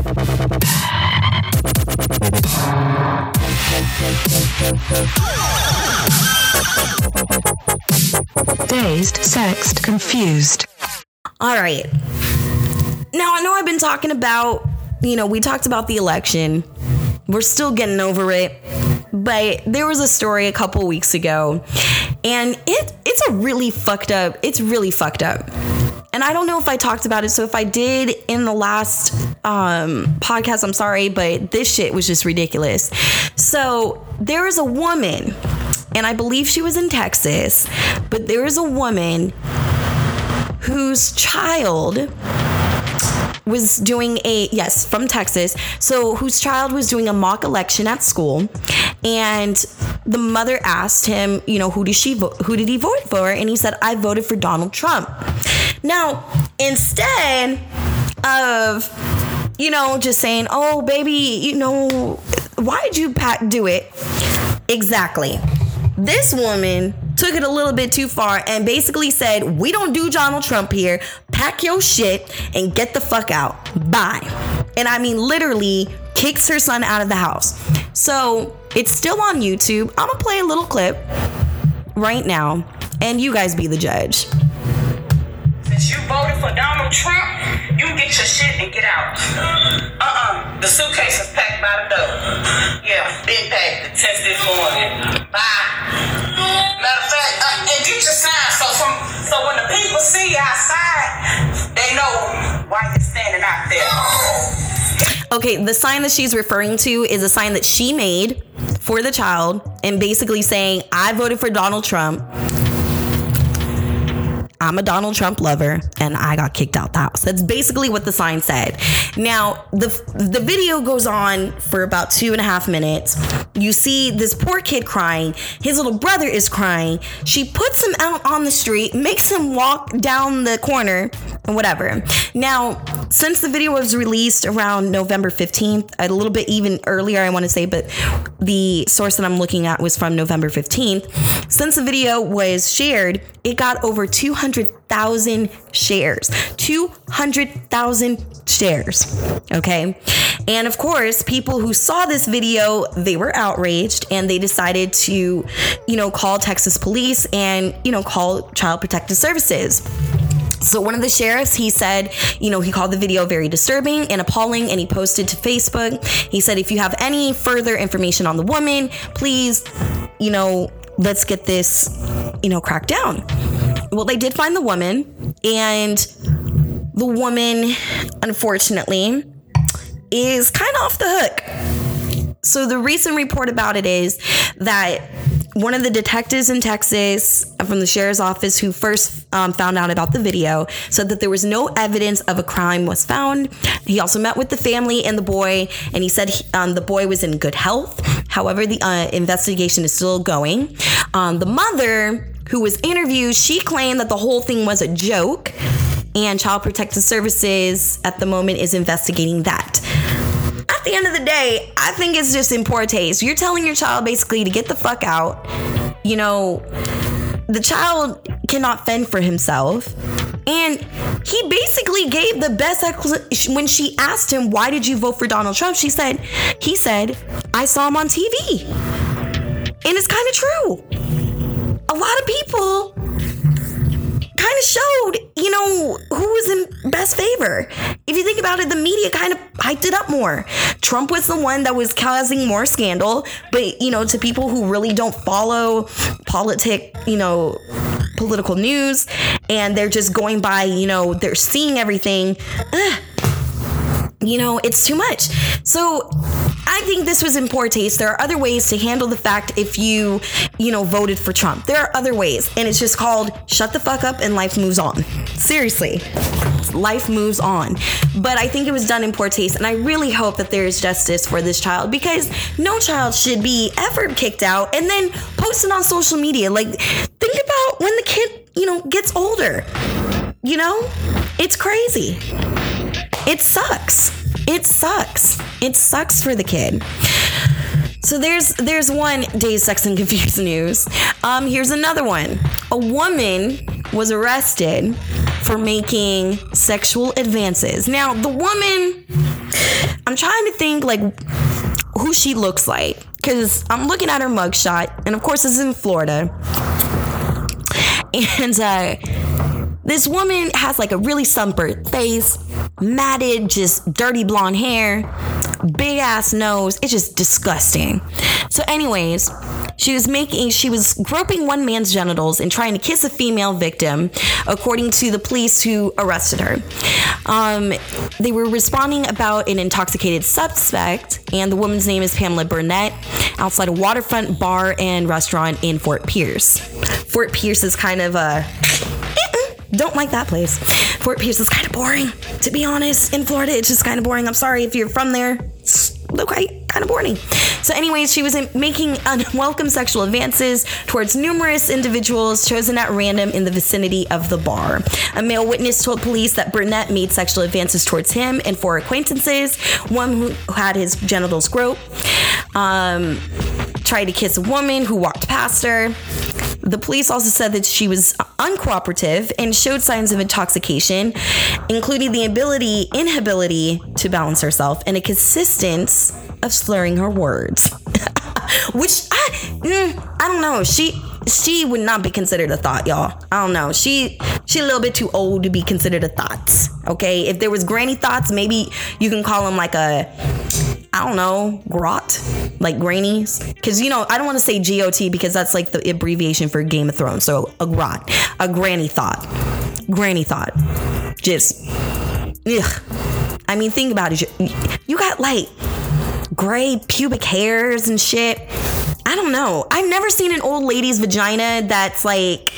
Dazed, Sexed, Confused. All right. Now, I know I've been talking about, you know, we talked about the election. We're still getting over it. But there was a story a couple weeks ago, and it it's a really fucked up. It's really fucked up. And I don't know if I talked about it. So if I did in the last um, podcast, I'm sorry, but this shit was just ridiculous. So there is a woman, and I believe she was in Texas, but there is a woman whose child was doing a, yes, from Texas, so whose child was doing a mock election at school, and the mother asked him, you know, who did she vote, who did he vote for? And he said, I voted for Donald Trump. Now, instead of, you know, just saying, oh, baby, you know, why did you pat do it? Exactly. This woman took it a little bit too far and basically said, we don't do Donald Trump here. Pack your shit and get the fuck out. Bye. And I mean, literally kicks her son out of the house. So it's still on YouTube. I'm gonna play a little clip right now and you guys be the judge. Since you voted for Donald Trump, you can get your shit and get out. Uh-uh. The suitcase is packed by the door. Yeah, been packed. The test this morning. Bye. Matter of fact, uh, and get your sign so some, so when the people see you outside, they know why you're standing out there. Okay, the sign that she's referring to is a sign that she made for the child and basically saying, I voted for Donald Trump. I'm a Donald Trump lover and I got kicked out the house. That's basically what the sign said. Now, the the video goes on for about two and a half minutes. You see this poor kid crying. His little brother is crying. She puts him out on the street, makes him walk down the corner and whatever. Now, since the video was released around November fifteenth, a little bit even earlier, I want to say, but the source that I'm looking at was from November fifteenth. Since the video was shared, it got over two hundred thousand shares. two hundred thousand shares. Okay. And of course, people who saw this video, they were outraged and they decided to, you know, call Texas police and, you know, call Child Protective Services. So one of the sheriffs, he said, you know, he called the video very disturbing and appalling, and he posted to Facebook. He said, if you have any further information on the woman, please, you know, let's get this, you know, cracked down. Well, they did find the woman, and the woman, unfortunately, is kind of off the hook. So the recent report about it is that one of the detectives in Texas from the sheriff's office who first um, found out about the video said that there was no evidence of a crime was found. He also met with the family and the boy, and he said he, um, the boy was in good health. However, the uh, investigation is still going. Um, the mother, who was interviewed, she claimed that the whole thing was a joke, and Child Protective Services at the moment is investigating that. At the end of the day, I think it's just in poor taste. You're telling your child basically to get the fuck out. You know, the child cannot fend for himself. And he basically gave the best explanation. When she asked him, why did you vote for Donald Trump? She said, he said, I saw him on T V. And it's kind of true. A lot of people kind of showed, you know, who was in best favor. If you think about it, the media kind of hyped it up more. Trump was the one that was causing more scandal, but, you know, to people who really don't follow politic, you know, political news, and they're just going by, you know, they're seeing everything. Ugh. You know, it's too much. So I think this was in poor taste. There are other ways to handle the fact if you, you know, voted for Trump. There are other ways. And it's just called shut the fuck up and life moves on. Seriously. Life moves on. But I think it was done in poor taste. And I really hope that there is justice for this child, because no child should be ever kicked out and then posted on social media. Like, think about when the kid, you know, gets older. You know, it's crazy. It sucks. It sucks. It sucks for the kid. So there's there's one Dazed, Sex, and Confused news. Um, here's another one. A woman was arrested for making sexual advances. Now, the woman, I'm trying to think like who she looks like, because I'm looking at her mugshot, and of course it's in Florida. And uh, this woman has like a really sunburnt face, matted, just dirty blonde hair, big ass nose. It's just disgusting. So anyways, she was making, she was groping one man's genitals and trying to kiss a female victim, according to the police who arrested her. Um, they were responding about an intoxicated suspect, and the woman's name is Pamela Burnett, outside a waterfront bar and restaurant in Fort Pierce. Fort Pierce is kind of a... Don't like that place. Fort Pierce is kind of boring, to be honest. In Florida, it's just kind of boring. I'm sorry if you're from there. It's okay, kind of boring. So anyways, she was making unwelcome sexual advances towards numerous individuals chosen at random in the vicinity of the bar. A male witness told police that Burnett made sexual advances towards him and four acquaintances, one who had his genitals groped, um, tried to kiss a woman who walked past her. The police also said that she was uncooperative and showed signs of intoxication, including the ability, inability to balance herself and a consistence of slurring her words. Which, I, mm, I don't know. She she would not be considered a thought, y'all. I don't know. She she a little bit too old to be considered a thought, okay? If there was granny thoughts, maybe you can call them like a... I don't know, grot, like grannies. Because, you know, I don't want to say G O T because that's like the abbreviation for Game of Thrones. So a grot, a granny thought, granny thought. Just, ugh. I mean, think about it. You, you got like gray pubic hairs and shit. I don't know. I've never seen an old lady's vagina that's like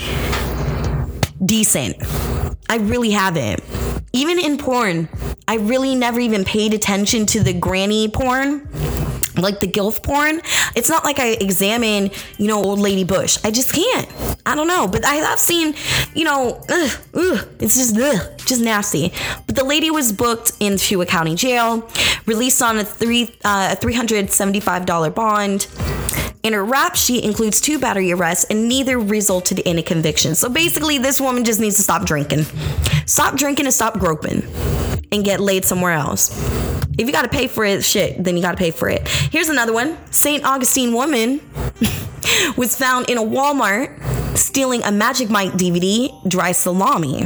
decent. I really haven't. Even in porn, I really never even paid attention to the granny porn, like the gilf porn. It's not like I examine, you know, old lady bush. I just can't. I don't know. But I have seen, you know, ugh, ugh, it's just, ugh, just nasty. But the lady was booked into a county jail, released on a three, uh, a three hundred seventy-five dollars bond. And her rap sheet includes two battery arrests, and neither resulted in a conviction. So basically, this woman just needs to stop drinking. Stop drinking and stop groping. And get laid somewhere else. If you got to pay for it, shit, then you got to pay for it. Here's another one. Saint Augustine woman was found in a Walmart stealing a Magic Mike D V D, Dry Salami.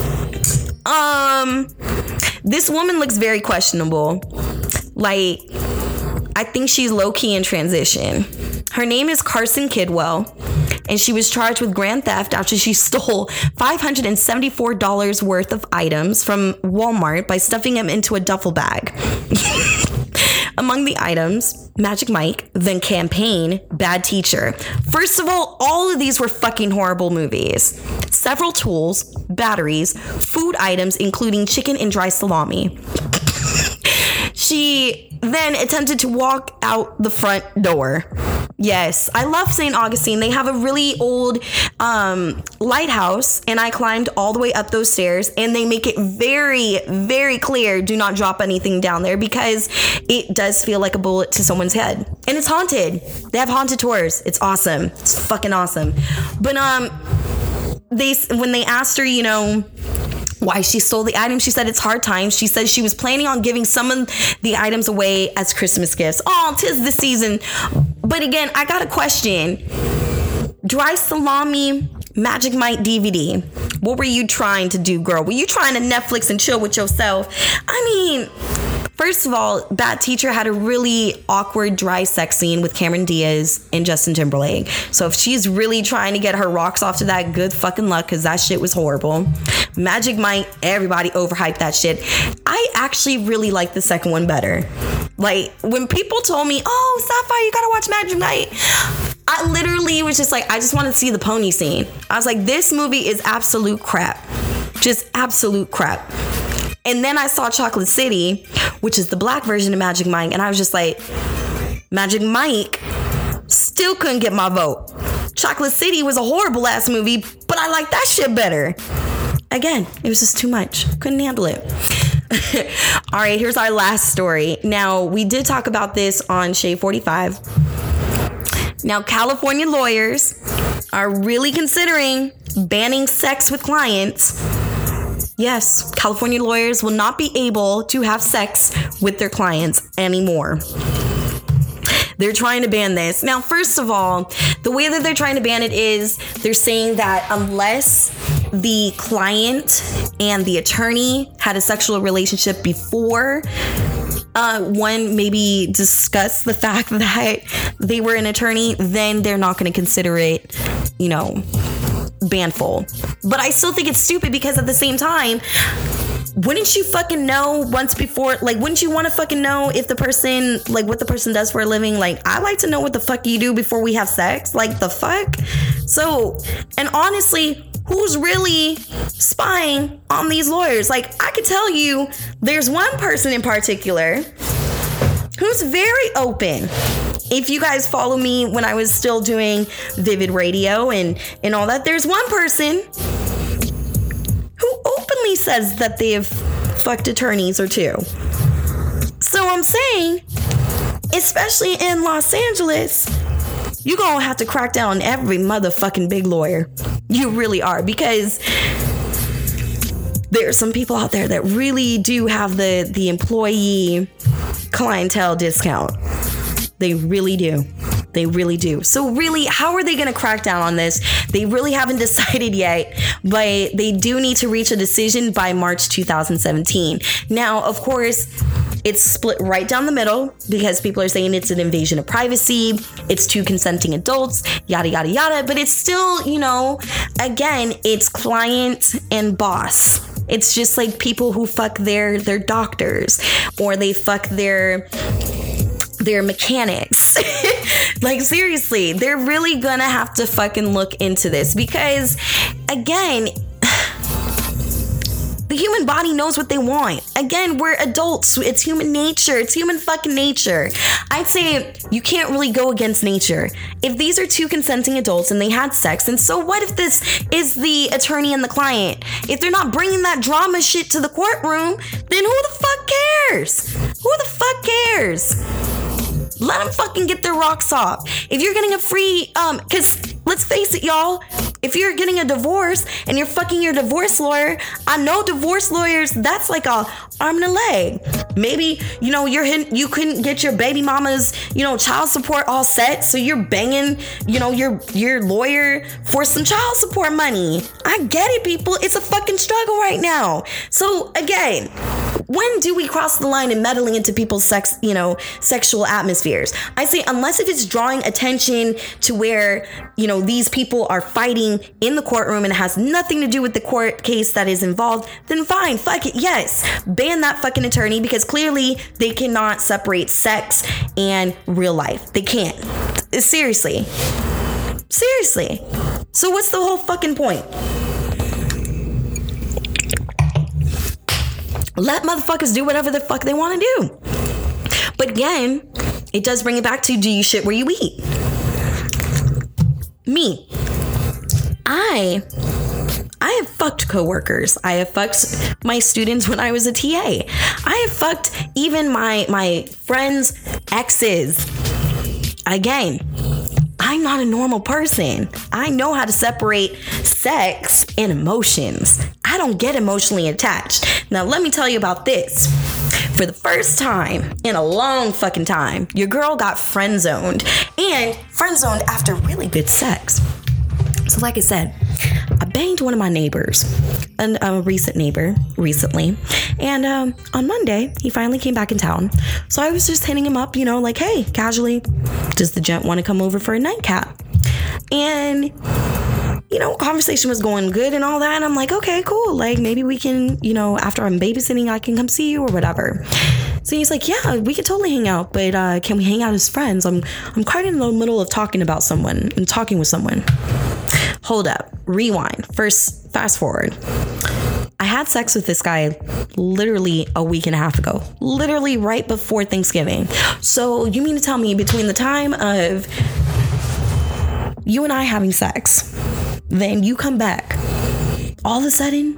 Um, this woman looks very questionable. Like, I think she's low-key in transition. Her name is Carson Kidwell, and she was charged with grand theft after she stole five hundred seventy-four dollars worth of items from Walmart by stuffing them into a duffel bag. Among the items, Magic Mike, The Campaign, Bad Teacher. First of all, all of these were fucking horrible movies. Several tools, batteries, food items, including chicken and dry salami. She then attempted to walk out the front door. Yes, I love Saint Augustine. They have a really old um, lighthouse, and I climbed all the way up those stairs, and they make it very, very clear, do not drop anything down there, because it does feel like a bullet to someone's head. And it's haunted. They have haunted tours. It's awesome. It's fucking awesome. But um, they when they asked her, you know, why she stole the items, she said it's hard times. She said she was planning on giving some of the items away as Christmas gifts. Oh, 'tis the season. But again, I got a question. Dry Salami, Magic Mike D V D. What were you trying to do, girl? Were you trying to Netflix and chill with yourself? I mean, first of all, Bad Teacher had a really awkward dry sex scene with Cameron Diaz and Justin Timberlake. So if she's really trying to get her rocks off to that, good fucking luck, because that shit was horrible. Magic Mike, everybody overhyped that shit. I actually really like the second one better. Like, when people told me, oh, Sapphire, you gotta watch Magic Mike, I literally was just like, I just want to see the pony scene. I was like, this movie is absolute crap. Just absolute crap. And then I saw Chocolate City, which is the black version of Magic Mike, and I was just like, Magic Mike still couldn't get my vote. Chocolate City was a horrible ass movie, but I like that shit better. Again, it was just too much. Couldn't handle it. All right, here's our last story. Now, we did talk about this on Shade forty-five. Now, California lawyers are really considering banning sex with clients. Yes, California lawyers will not be able to have sex with their clients anymore. They're trying to ban this. Now, first of all, the way that they're trying to ban it is they're saying that unless the client and the attorney had a sexual relationship before uh, one maybe discussed the fact that they were an attorney, then they're not going to consider it, you know, banful. But I still think it's stupid because at the same time, wouldn't you fucking know once before? Like, wouldn't you want to fucking know if the person, like, what the person does for a living? Like, I like to know what the fuck you do before we have sex. Like, the fuck? So, and honestly, who's really spying on these lawyers? Like, I could tell you, there's one person in particular who's very open. If you guys follow me when I was still doing Vivid Radio and, and all that, there's one person who openly says that they have fucked attorneys or two. So I'm saying, especially in Los Angeles, you're going to have to crack down on every motherfucking big lawyer. You really are, because there are some people out there that really do have the, the employee clientele discount. They really do. They really do. So really, how are they going to crack down on this? They really haven't decided yet, but they do need to reach a decision by March two thousand seventeen. Now, of course, it's split right down the middle because people are saying it's an invasion of privacy. It's two consenting adults, yada, yada, yada. But it's still, you know, again, it's client and boss. It's just like people who fuck their, their doctors, or they fuck their... their mechanics. Like, seriously, they're really gonna have to fucking look into this because, again, the human body knows what they want. Again, we're adults. It's human nature. It's human fucking nature. I'd say you can't really go against nature. If these are two consenting adults and they had sex, and so what if this is the attorney and the client? If they're not bringing that drama shit to the courtroom, then who the fuck cares? Who the fuck cares? Let them fucking get their rocks off. If you're getting a free, um, because let's face it, y'all, if you're getting a divorce and you're fucking your divorce lawyer, I know divorce lawyers, that's like a arm and a leg. Maybe, you know, you're you couldn't get your baby mama's, you know, child support all set, so you're banging, you know, your your lawyer for some child support money. I get it, people. It's a fucking struggle right now. So again, when do we cross the line in meddling into people's sex, you know, sexual atmospheres? I say unless if it's drawing attention to where, you know, these people are fighting in the courtroom and it has nothing to do with the court case that is involved, then fine, fuck it, yes. Ban that fucking attorney because clearly they cannot separate sex and real life. They can't. Seriously. Seriously. So what's the whole fucking point? Let motherfuckers do whatever the fuck they want to do. But again, it does bring it back to, do you shit where you eat? Me. I I have fucked coworkers. I have fucked my students when I was a T A. I have fucked even my my friends' exes. Again, I'm not a normal person. I know how to separate sex and emotions. I don't get emotionally attached. Now, let me tell you about this. For the first time in a long fucking time, your girl got friend zoned, and friend zoned after really good sex. So like I said, I banged one of my neighbors, an, a recent neighbor, recently. And um, on Monday, he finally came back in town. So I was just hitting him up, you know, like, hey, casually, does the gent want to come over for a nightcap? And, you know, conversation was going good and all that. And I'm like, okay, cool. Like, maybe we can, you know, after I'm babysitting, I can come see you or whatever. So he's like, yeah, we could totally hang out, but uh, can we hang out as friends? I'm I'm quite in the middle of talking about someone and talking with someone. Hold up, rewind, first, fast forward. I had sex with this guy literally a week and a half ago, literally right before Thanksgiving. So you mean to tell me between the time of you and I having sex, then you come back, all of a sudden,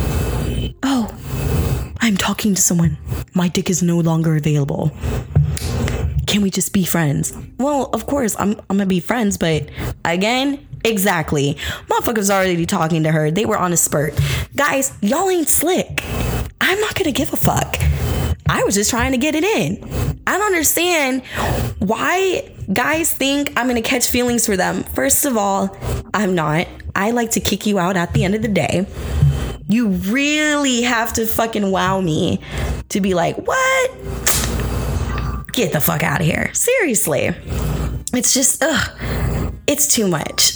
oh, I'm talking to someone. My dick is no longer available. Can we just be friends? Well, of course, I'm I'm gonna be friends, but again, exactly. Motherfuckers already talking to her. They were on a spurt. Guys, y'all ain't slick. I'm not gonna give a fuck. I was just trying to get it in. I don't understand why guys think I'm gonna catch feelings for them. First of all, I'm not. I like to kick you out at the end of the day. You really have to fucking wow me to be like, what? Get the fuck out of here. Seriously. It's just, ugh, it's too much.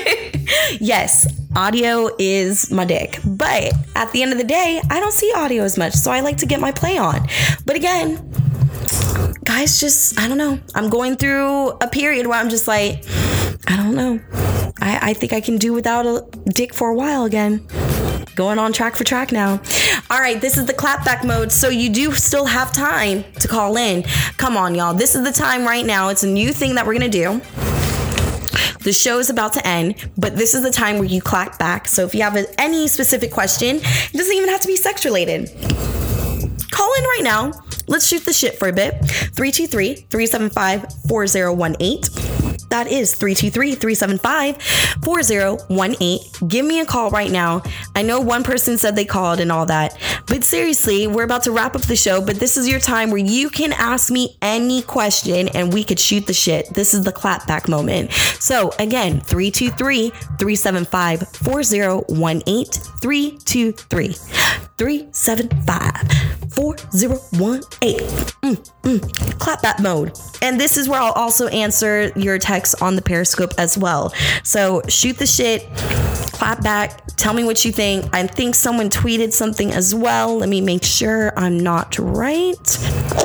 Yes, audio is my dick. But at the end of the day, I don't see audio as much. So I like to get my play on. But again, guys, just, I don't know. I'm going through a period where I'm just like, I don't know. I, I think I can do without a dick for a while again. Going on track for track now. All right, this is the clapback mode, so you do still have time to call in. Come on, y'all. This is the time right now. It's a new thing that we're going to do. The show is about to end, but this is the time where you clap back. So if you have a, any specific question, it doesn't even have to be sex related. Call in right now. Let's shoot the shit for a bit. three two three, three seven five, four zero one eight. That is three two three, three seven five, four zero one eight. Give me a call right now. I know one person said they called and all that, but seriously, we're about to wrap up the show, but this is your time where you can ask me any question and we could shoot the shit. This is the clapback moment. So again, three two three, three seven five, four zero one eight, three two three, three seven five, four zero one eight. Mm, mm. Clapback mode. And this is where I'll also answer your text on the Periscope as well. So shoot the shit, clap back, tell me what you think. I think someone tweeted something as well. Let me make sure I'm not right.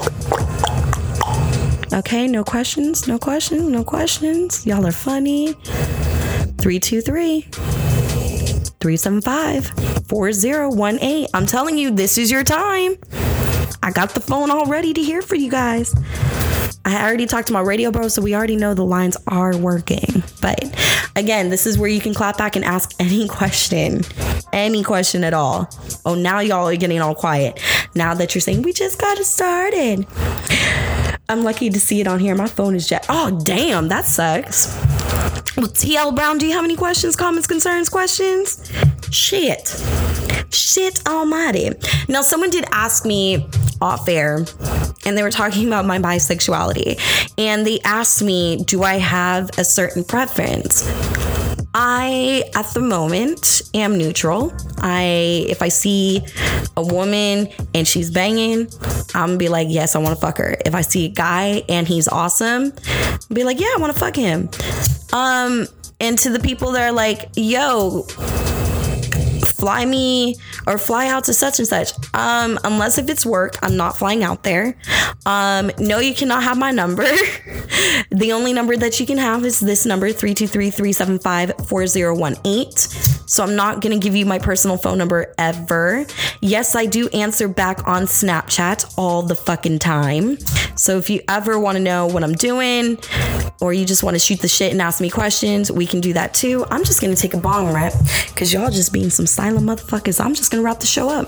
Okay, no questions, no questions, no questions. Y'all are funny. three two three, three seven five, four zero one eight. I'm telling you, this is your time. I got the phone all ready to hear for you guys. I already talked to my radio bro, so we already know the lines are working. But again, this is where you can clap back and ask any question, any question at all. Oh, now y'all are getting all quiet. Now that you're saying, we just got it started. I'm lucky to see it on here. My phone is jet. Oh, damn, that sucks. Well, T L Brown, do you have any questions, comments, concerns, questions? Shit. Shit almighty. Now, someone did ask me off air, and they were talking about my bisexuality, and they asked me, do I have a certain preference? I, at the moment, am neutral. I, if I see a woman and she's banging, I'm gonna be like, yes, I want to fuck her. If I see a guy and he's awesome, I'll be like, yeah, I want to fuck him. Um, and to the people that are like, yo, fly me or fly out to such and such. Um, unless if it's work, I'm not flying out there. Um, no, you cannot have my number. The only number that you can have is this number, three two three, three seven five, four zero one eight. So I'm not going to give you my personal phone number ever. Yes, I do answer back on Snapchat all the fucking time. So if you ever want to know what I'm doing, or you just want to shoot the shit and ask me questions, we can do that too. I'm just going to take a bong rip because y'all just being some silent motherfuckers. I'm just going to wrap the show up.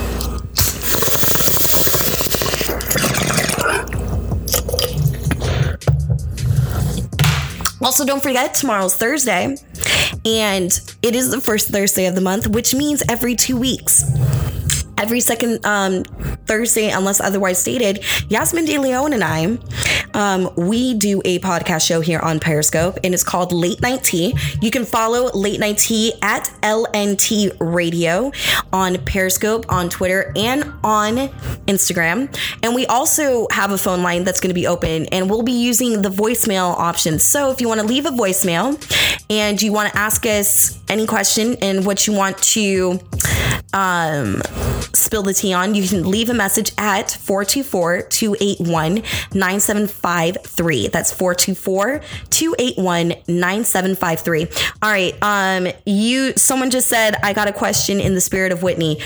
Also, don't forget, tomorrow's Thursday, and it is the first Thursday of the month, which means every two weeks. every second um, Thursday, unless otherwise stated, Yasmin De Leon and I, um, we do a podcast show here on Periscope, and it's called Late Night Tea. You can follow Late Night Tea at L N T Radio on Periscope, on Twitter, and on Instagram. And we also have a phone line that's going to be open, and we'll be using the voicemail option. So if you want to leave a voicemail and you want to ask us any question and what you want to um, spill the tea on, you can leave a message at four two four, two eight one, nine seven five three. That's four two four, two eight one, nine seven five three. All right. Um, you, someone just said, I got a question in the spirit of Whitney.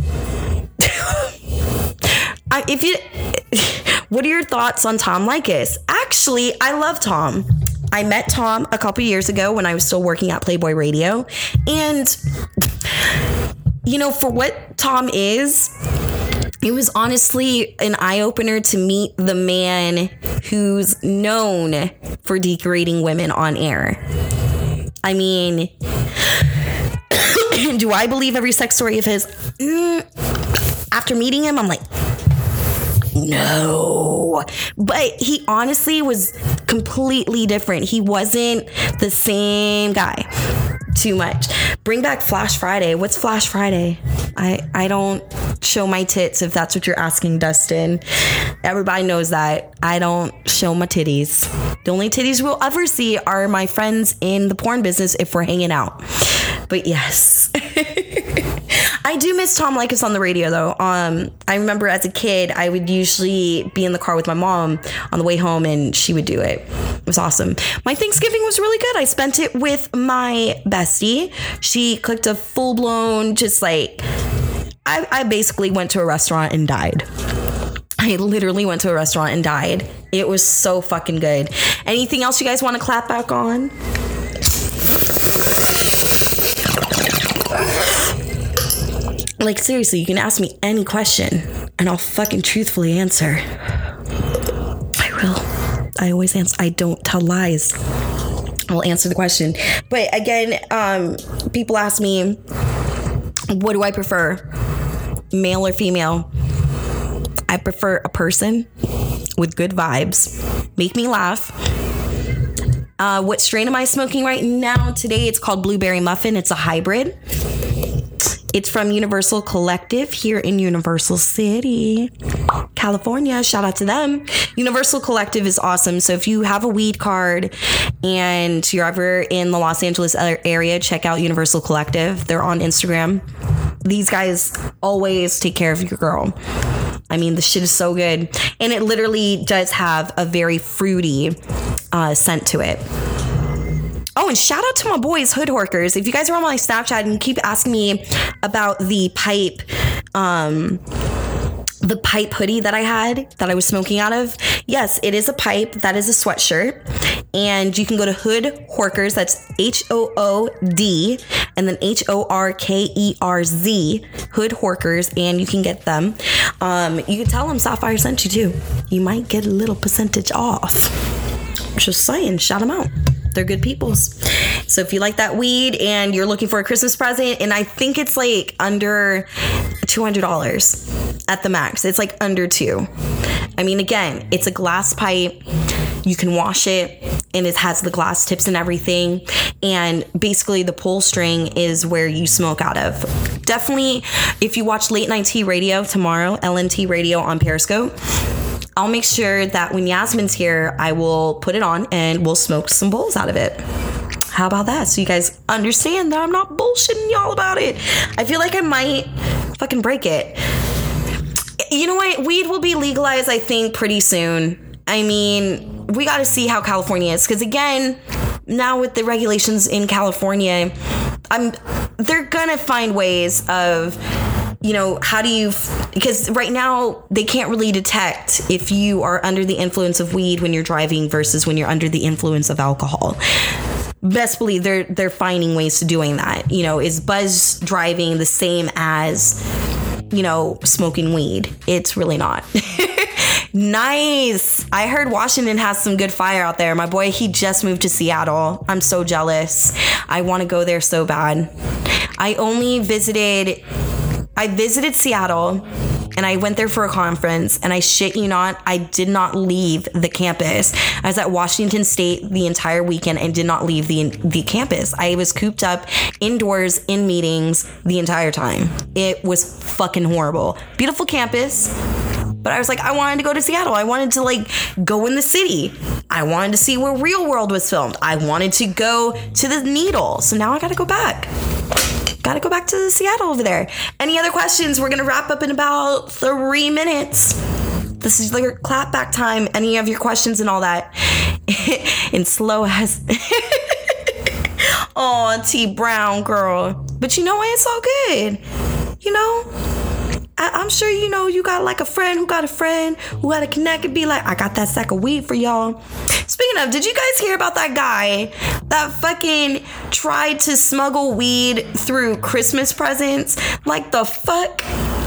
I, if you, what are your thoughts on Tom Leykis? Actually, I love Tom. I met Tom a couple years ago when I was still working at Playboy Radio. And, you know, for what Tom is, it was honestly an eye-opener to meet the man who's known for degrading women on air. I mean, do I believe every sex story of his? Mm, after meeting him, I'm like, no. But he honestly was completely different. He wasn't the same guy. Too much. Bring back Flash Friday. What's Flash Friday? I, I don't show my tits, if that's what you're asking, Dustin. Everybody knows that. I don't show my titties. The only titties we'll ever see are my friends in the porn business if we're hanging out. But yes. I do miss Tom Leykis on the radio, though. Um, I remember as a kid, I would usually be in the car with my mom on the way home, and she would do it. It was awesome. My Thanksgiving was really good. I spent it with my bestie. She cooked a full-blown, just like, I, I basically went to a restaurant and died. I literally went to a restaurant and died. It was so fucking good. Anything else you guys want to clap back on? Like, seriously, you can ask me any question and I'll fucking truthfully answer. I will. I always answer. I don't tell lies. I'll answer the question. But again, um, people ask me, what do I prefer? Male or female? I prefer a person with good vibes. Make me laugh. Uh, what strain am I smoking right now? Today it's called Blueberry Muffin. It's a hybrid. It's from Universal Collective here in Universal City, California. Shout out to them. Universal Collective is awesome. So if you have a weed card and you're ever in the Los Angeles area, check out Universal Collective. They're on Instagram. These guys always take care of your girl. I mean, the shit is so good. And it literally does have a very fruity uh, scent to it. Oh, and shout out to my boys, Hood Horkers. If you guys are on my Snapchat and you keep asking me about the pipe, um, the pipe hoodie that I had, that I was smoking out of, yes, it is a pipe. That is a sweatshirt. And you can go to Hood Horkers. That's H O O D and then H O R K E R Z, Hood Horkers, and you can get them. Um, you can tell them Sapphire sent you too. You might get a little percentage off. Just saying, shout them out. They're good peoples. So if you like that weed and you're looking for a Christmas present, and I think it's like under two hundred dollars at the max. It's like under two. I mean, again, it's a glass pipe. You can wash it, and it has the glass tips and everything. And basically the pull string is where you smoke out of. Definitely, if you watch Late Night Tea Radio tomorrow, L N T Radio on Periscope, I'll make sure that when Yasmin's here, I will put it on and we'll smoke some bowls out of it. How about that? So you guys understand that I'm not bullshitting y'all about it. I feel like I might fucking break it. You know what? Weed will be legalized, I think, pretty soon. I mean, we got to see how California is. Because again, now with the regulations in California, I'm they're going to find ways of, you know, how do you, because right now they can't really detect if you are under the influence of weed when you're driving versus when you're under the influence of alcohol. Best believe they're they're finding ways to doing that. You know, is buzz driving the same as, you know, smoking weed? It's really not. Nice. I heard Washington has some good fire out there. My boy, he just moved to Seattle. I'm so jealous. I want to go there so bad. I only visited I visited Seattle and I went there for a conference, and I shit you not, I did not leave the campus. I was at Washington State the entire weekend and did not leave the the campus. I was cooped up indoors in meetings the entire time. It was fucking horrible. Beautiful campus, but I was like, I wanted to go to Seattle. I wanted to like go in the city. I wanted to see where Real World was filmed. I wanted to go to the Needle. So now I gotta go back. Gotta go back to Seattle over there. Any other questions? We're gonna wrap up in about three minutes. This is your clap back time. Any of your questions and all that. In slow as oh, T Brown girl. But you know what? It's all good. You know? I- I'm sure you know you got like a friend who got a friend who had to connect and be like, I got that sack of weed for y'all. Speaking of, did you guys hear about that guy that fucking tried to smuggle weed through Christmas presents? Like the fuck?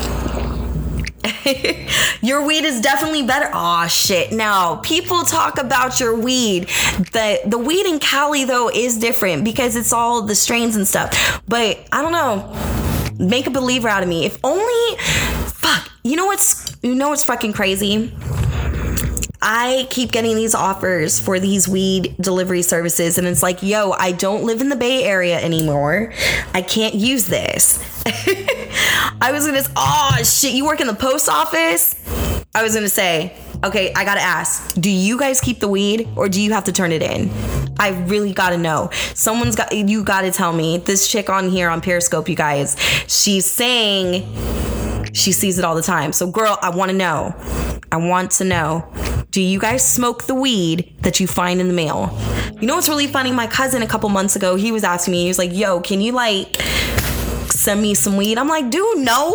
Your weed is definitely better. Aw, shit. Now, people talk about your weed. The the weed in Cali, though, is different because it's all the strains and stuff. But I don't know. Make a believer out of me. If only, fuck, you know what's, you know what's fucking crazy? I keep getting these offers for these weed delivery services, and it's like, yo, I don't live in the Bay Area anymore. I can't use this. I was gonna, oh shit, you work in the post office? I was gonna say, okay, I gotta ask, do you guys keep the weed or do you have to turn it in? I really gotta know. Someone's got, you gotta tell me. This chick on here on Periscope, you guys, she's saying she sees it all the time. So girl, I wanna know. I want to know. Do you guys smoke the weed that you find in the mail? You know what's really funny? My cousin a couple months ago, he was asking me, he was like, yo, can you like send me some weed? I'm like, dude, no.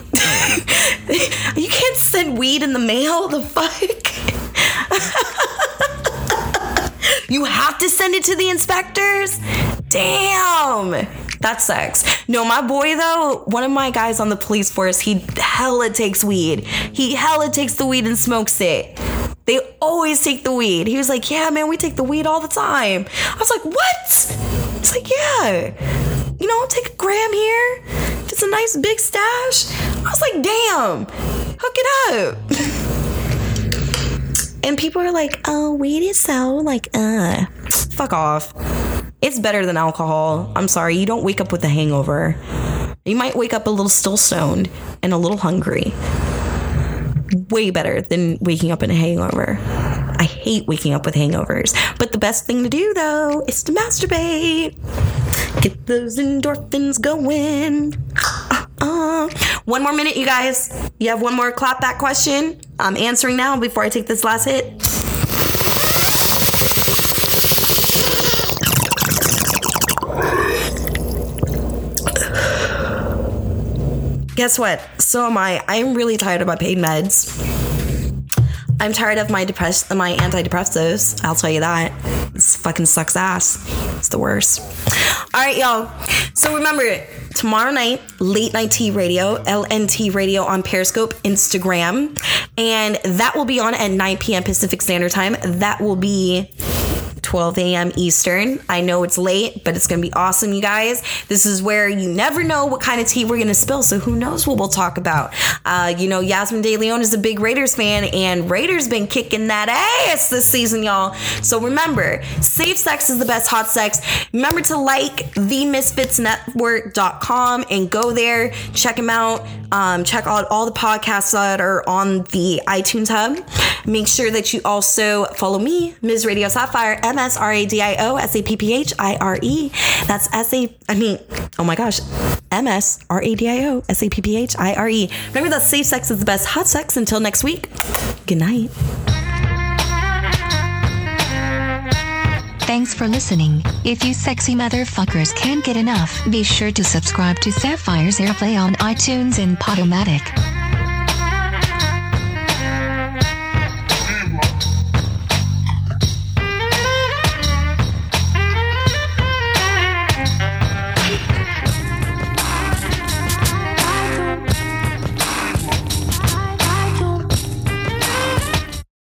You can't send weed in the mail. The fuck? You have to send it to the inspectors? Damn. That sucks. No, my boy though, one of my guys on the police force, he hella takes weed. He hella takes the weed and smokes it. They always take the weed. He was like, yeah, man, we take the weed all the time. I was like, what? It's like, yeah. You know, take a gram here. Just a nice big stash. I was like, damn, hook it up. And people are like, oh, weed is so like, uh, fuck off. It's better than alcohol. I'm sorry, you don't wake up with a hangover. You might wake up a little still stoned and a little hungry. Way better than waking up in a hangover. I hate waking up with hangovers. But the best thing to do, though, is to masturbate. Get those endorphins going. Uh, one more minute, you guys. You have one more clap back question. I'm answering now before I take this last hit. Guess what? So am I. I'm really tired of my pain meds. I'm tired of my depress- my antidepressants. I'll tell you that. This fucking sucks ass. It's the worst. All right, y'all. So remember, tomorrow night, Late Night Tea Radio, L N T Radio on Periscope, Instagram. And that will be on at nine p.m. Pacific Standard Time. That will be twelve a.m. Eastern. I know it's late, but it's going to be awesome, you guys. This is where you never know what kind of tea we're going to spill, so who knows what we'll talk about. Uh, you know, Yasmin De Leon is a big Raiders fan, and Raiders been kicking that ass this season, y'all. So remember, safe sex is the best hot sex. Remember to like the misfits network dot com and go there, check them out. Um, check out all the podcasts that are on the iTunes hub. Make sure that you also follow me, Miz Radio Sapphire, M S R A D I O S A P P H I R E. That's S A, I mean, oh my gosh, M S R A D I O S A P P H I R E. Remember that safe sex is the best hot sex. Until next week, good night. Thanks for listening. If you sexy motherfuckers can't get enough, be sure to subscribe to Sapphire's Airplay on iTunes and Podomatic.